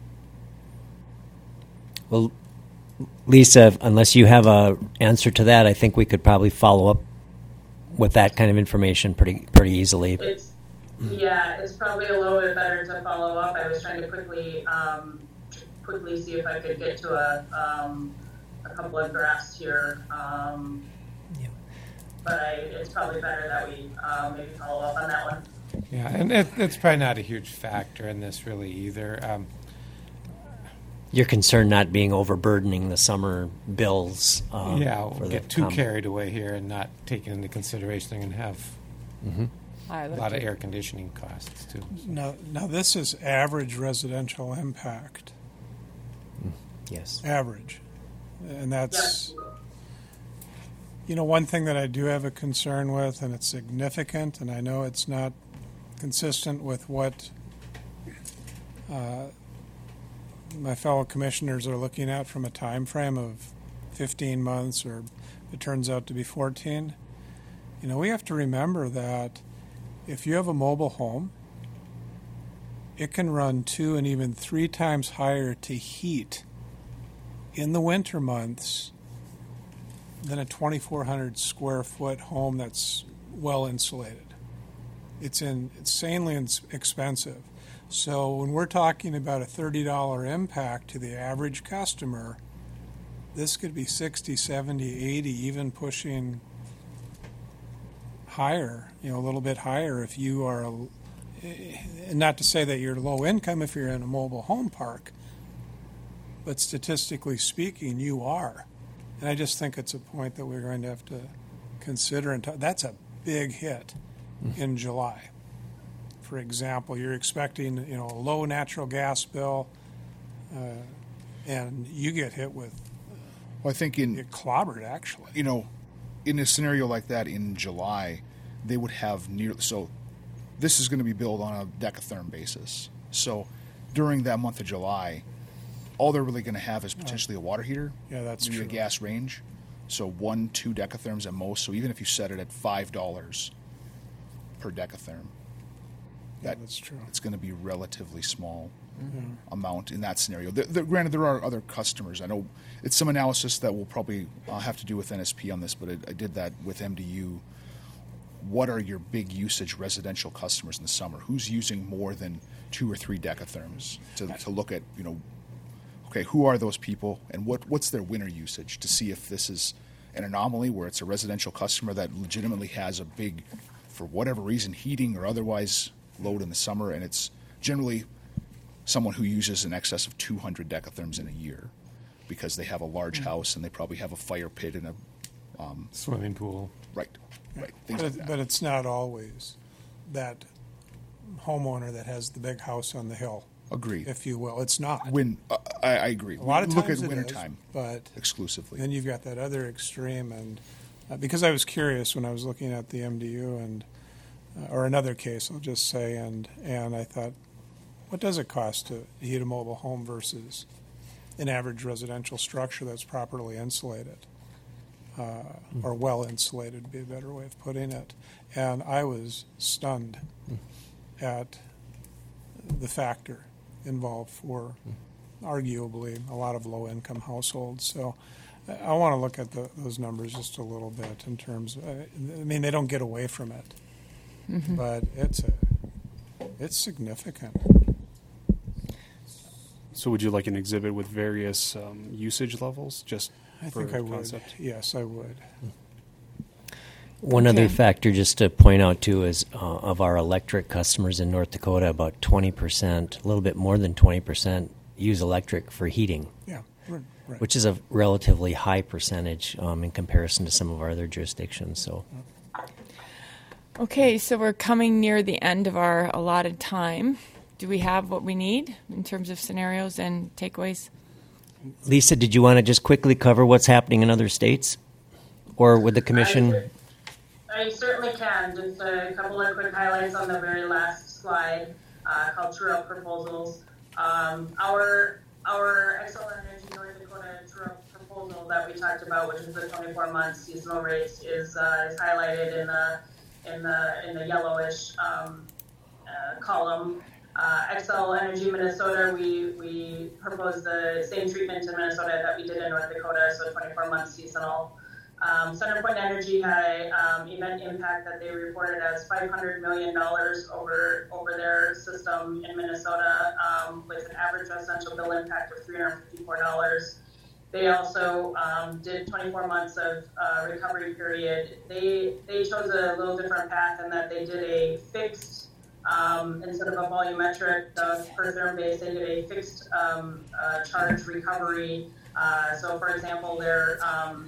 Well, Lisa, unless you have a answer to that, I think we could probably follow up with that kind of information pretty pretty easily. It's yeah, it's probably a little bit better to follow up. I was trying to quickly um, quickly see if I could get to a um, a couple of graphs here. Um, Yeah. But I, it's probably better that we uh, maybe follow up on that one. Yeah, and it, it's probably not a huge factor in this really either. Um, Your concern not being overburdening the summer bills. Um, yeah, for we'll the get too com- carried away here and not taking into consideration they're going to have Mhm. I a looked lot of at- air conditioning costs too. Now, now this is average residential impact, Yes. average. And that's, Yeah. you know, one thing that I do have a concern with, and it's significant, and I know it's not consistent with what uh, my fellow commissioners are looking at from a time frame of fifteen months, or it turns out to be fourteen. You know, we have to remember that if you have a mobile home, it can run two and even three times higher to heat in the winter months than a twenty-four hundred square foot home that's well insulated. It's in, insanely ins- expensive. So when we're talking about a thirty dollars impact to the average customer, this could be sixty, seventy, eighty, even pushing higher, you know, a little bit higher if you are, a, and not to say that you're low income if you're in a mobile home park, but statistically speaking, you are. And I just think it's a point that we're going to have to consider. And talk. That's a big hit in July. For example, you're expecting, you know, a low natural gas bill, uh, and you get hit with, Well, I think you in get clobbered, actually. you know, in a scenario like that in July, they would have near so. This is going to be billed on a decatherm basis. So during that month of July, all they're really going to have is potentially a water heater, Yeah, that's maybe true. a gas range. So one, two decatherms at most. So even if you set it at five dollars per decatherm, Yeah, that that's true. it's going to be relatively small amount in that scenario. The, the, granted, there are other customers. I know it's some analysis that we'll probably uh, have to do with N S P on this, but it, I did that with M D U. What are your big usage residential customers in the summer? Who's using more than two or three decatherms to, to look at, you know, okay, who are those people and what, what's their winter usage to see if this is an anomaly where it's a residential customer that legitimately has a big, for whatever reason, heating or otherwise load in the summer, and it's generally someone who uses in excess of two hundred decatherms in a year because they have a large house and they probably have a fire pit and a Swimming pool. right, right, things But, like it, that. but it's not always that homeowner that has the big house on the hill, Agreed. if you will. It's not. When uh, I, I agree. A lot of look times at it is, wintertime but exclusively. then you've got that other extreme. And uh, because I was curious when I was looking at the M D U, and uh, or another case, I'll just say, and and I thought, what does it cost to heat a mobile home versus an average residential structure that's properly insulated, uh, mm. or well insulated would be a better way of putting it. And I was stunned mm. at the factor involved for mm. arguably a lot of low-income households. So I, I want to look at the, those numbers just a little bit in terms of, I mean, they don't get away from it, mm-hmm. but it's a, it's significant. So would you like an exhibit with various um, usage levels, just I for think I concept? would. Yes, I would. One Okay. other factor just to point out, too, is uh, of our electric customers in North Dakota, about twenty percent, a little bit more than twenty percent, use electric for heating, Yeah, right. right. which is a relatively high percentage um, in comparison to some of our other jurisdictions. So, Okay, so we're coming near the end of our allotted time. Do we have what we need in terms of scenarios and takeaways? Lisa, did you want to just quickly cover what's happening in other states? Or would the commission... I, I certainly can. Just a couple of quick highlights on the very last slide uh, called true-up proposals. Um, our our Xcel Energy North Dakota true-up proposal that we talked about, which is the twenty-four month seasonal rates, is uh, is highlighted in the in the in the yellowish um, uh, column. Uh, Xcel Energy Minnesota, we, we proposed the same treatment in Minnesota that we did in North Dakota, so twenty-four month seasonal. Um, CenterPoint Energy had a um, event impact that they reported as five hundred million dollars over over their system in Minnesota, um, with an average residential bill impact of three hundred fifty-four dollars. They also um, did twenty-four months of uh, recovery period. They they chose a little different path in that they did a fixed Um, instead of a volumetric uh, per therm base, they did a fixed um, uh, charge recovery. Uh, so, for example, their um,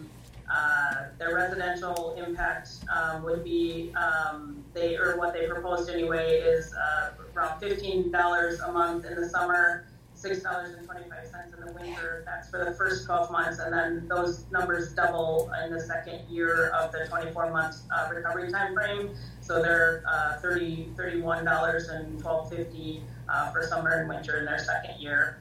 uh, their residential impact um, would be um, they or what they proposed anyway is uh, around fifteen dollars a month in the summer, six dollars and twenty-five cents in the winter. That's for the first twelve months, and then those numbers double in the second year of the twenty-four month uh, recovery time frame. So they're uh, thirty, thirty-one dollars and twelve fifty uh, for summer and winter in their second year.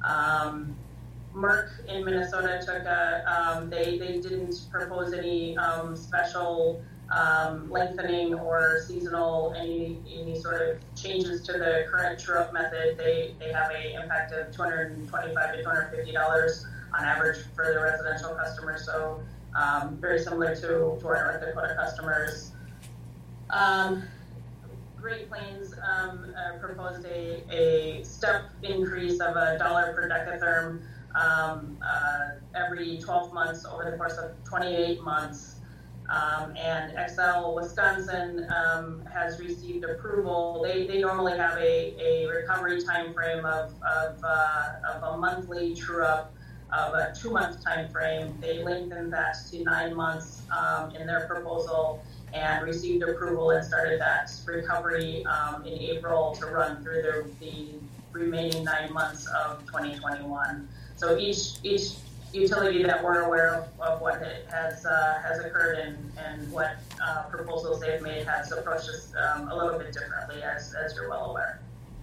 Um, Merck in Minnesota took a, um, they, they didn't propose any um, special um, lengthening or seasonal, any any sort of changes to the current true-up method. They they have a impact of two hundred twenty-five to two hundred fifty dollars on average for the residential customers. So um, very similar to, to our North Dakota customers. Um, Great Plains um, uh, proposed a, a step increase of a dollar per decatherm um, uh, every twelve months over the course of twenty-eight months. Um, and Xcel Wisconsin um, has received approval. They, they normally have a, a recovery time frame of, of, uh, of a monthly true-up of a two-month time frame. They lengthened that to nine months um, in their proposal, and received approval and started that recovery um, in April to run through the, the remaining nine months of twenty twenty-one. So each each utility that we're aware of, of what it has uh, has occurred and, and what uh, proposals they've made has approached us um, a little bit differently, as, as you're well aware.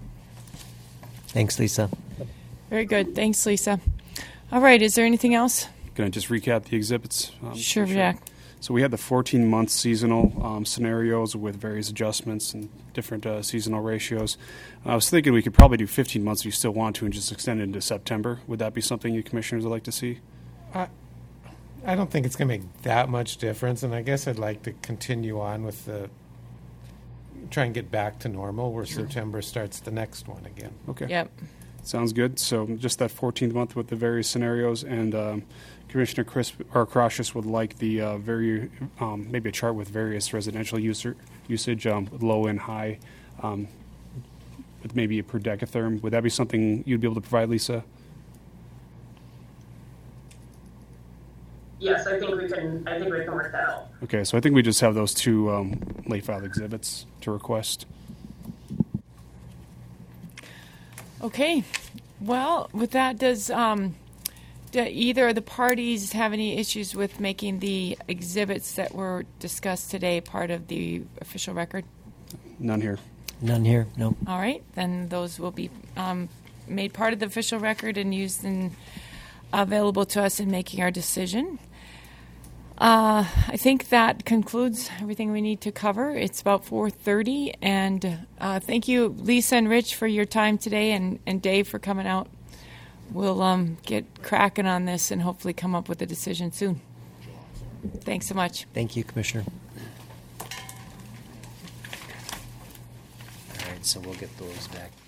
Thanks, Lisa. Very good. Thanks, Lisa. All right. Is there anything else? Can I just recap the exhibits? Um, Sure, Jack. So we had the fourteen month seasonal um, scenarios with various adjustments and different uh, seasonal ratios. I was thinking we could probably do fifteen months if you still want to and just extend it into September. Would that be something you commissioners would like to see? I, I don't think it's going to make that much difference, and I guess I'd like to continue on with the try and get back to normal where Sure. September starts the next one again. Okay. Yep. Sounds good. So just that fourteenth month with the various scenarios, and um, Commissioner Chris or Crocius would like the uh, very um, maybe a chart with various residential user usage, um, with low and high, um, with maybe a per decatherm. Would that be something you'd be able to provide, Lisa? Yes, I think we can. I think we can work that out. Okay, so I think we just have those two um, late filed exhibits to request. Okay. Well, with that, does um, do either of the parties have any issues with making the exhibits that were discussed today part of the official record? None here. None here, no. All right, then those will be um, made part of the official record and used and available to us in making our decision. Uh, I think that concludes everything we need to cover. It's about four thirty, and uh, thank you, Lisa and Rich, for your time today, and, and Dave for coming out. We'll um, get cracking on this and hopefully come up with a decision soon. Thanks so much. Thank you, Commissioner. All right, so we'll get those back.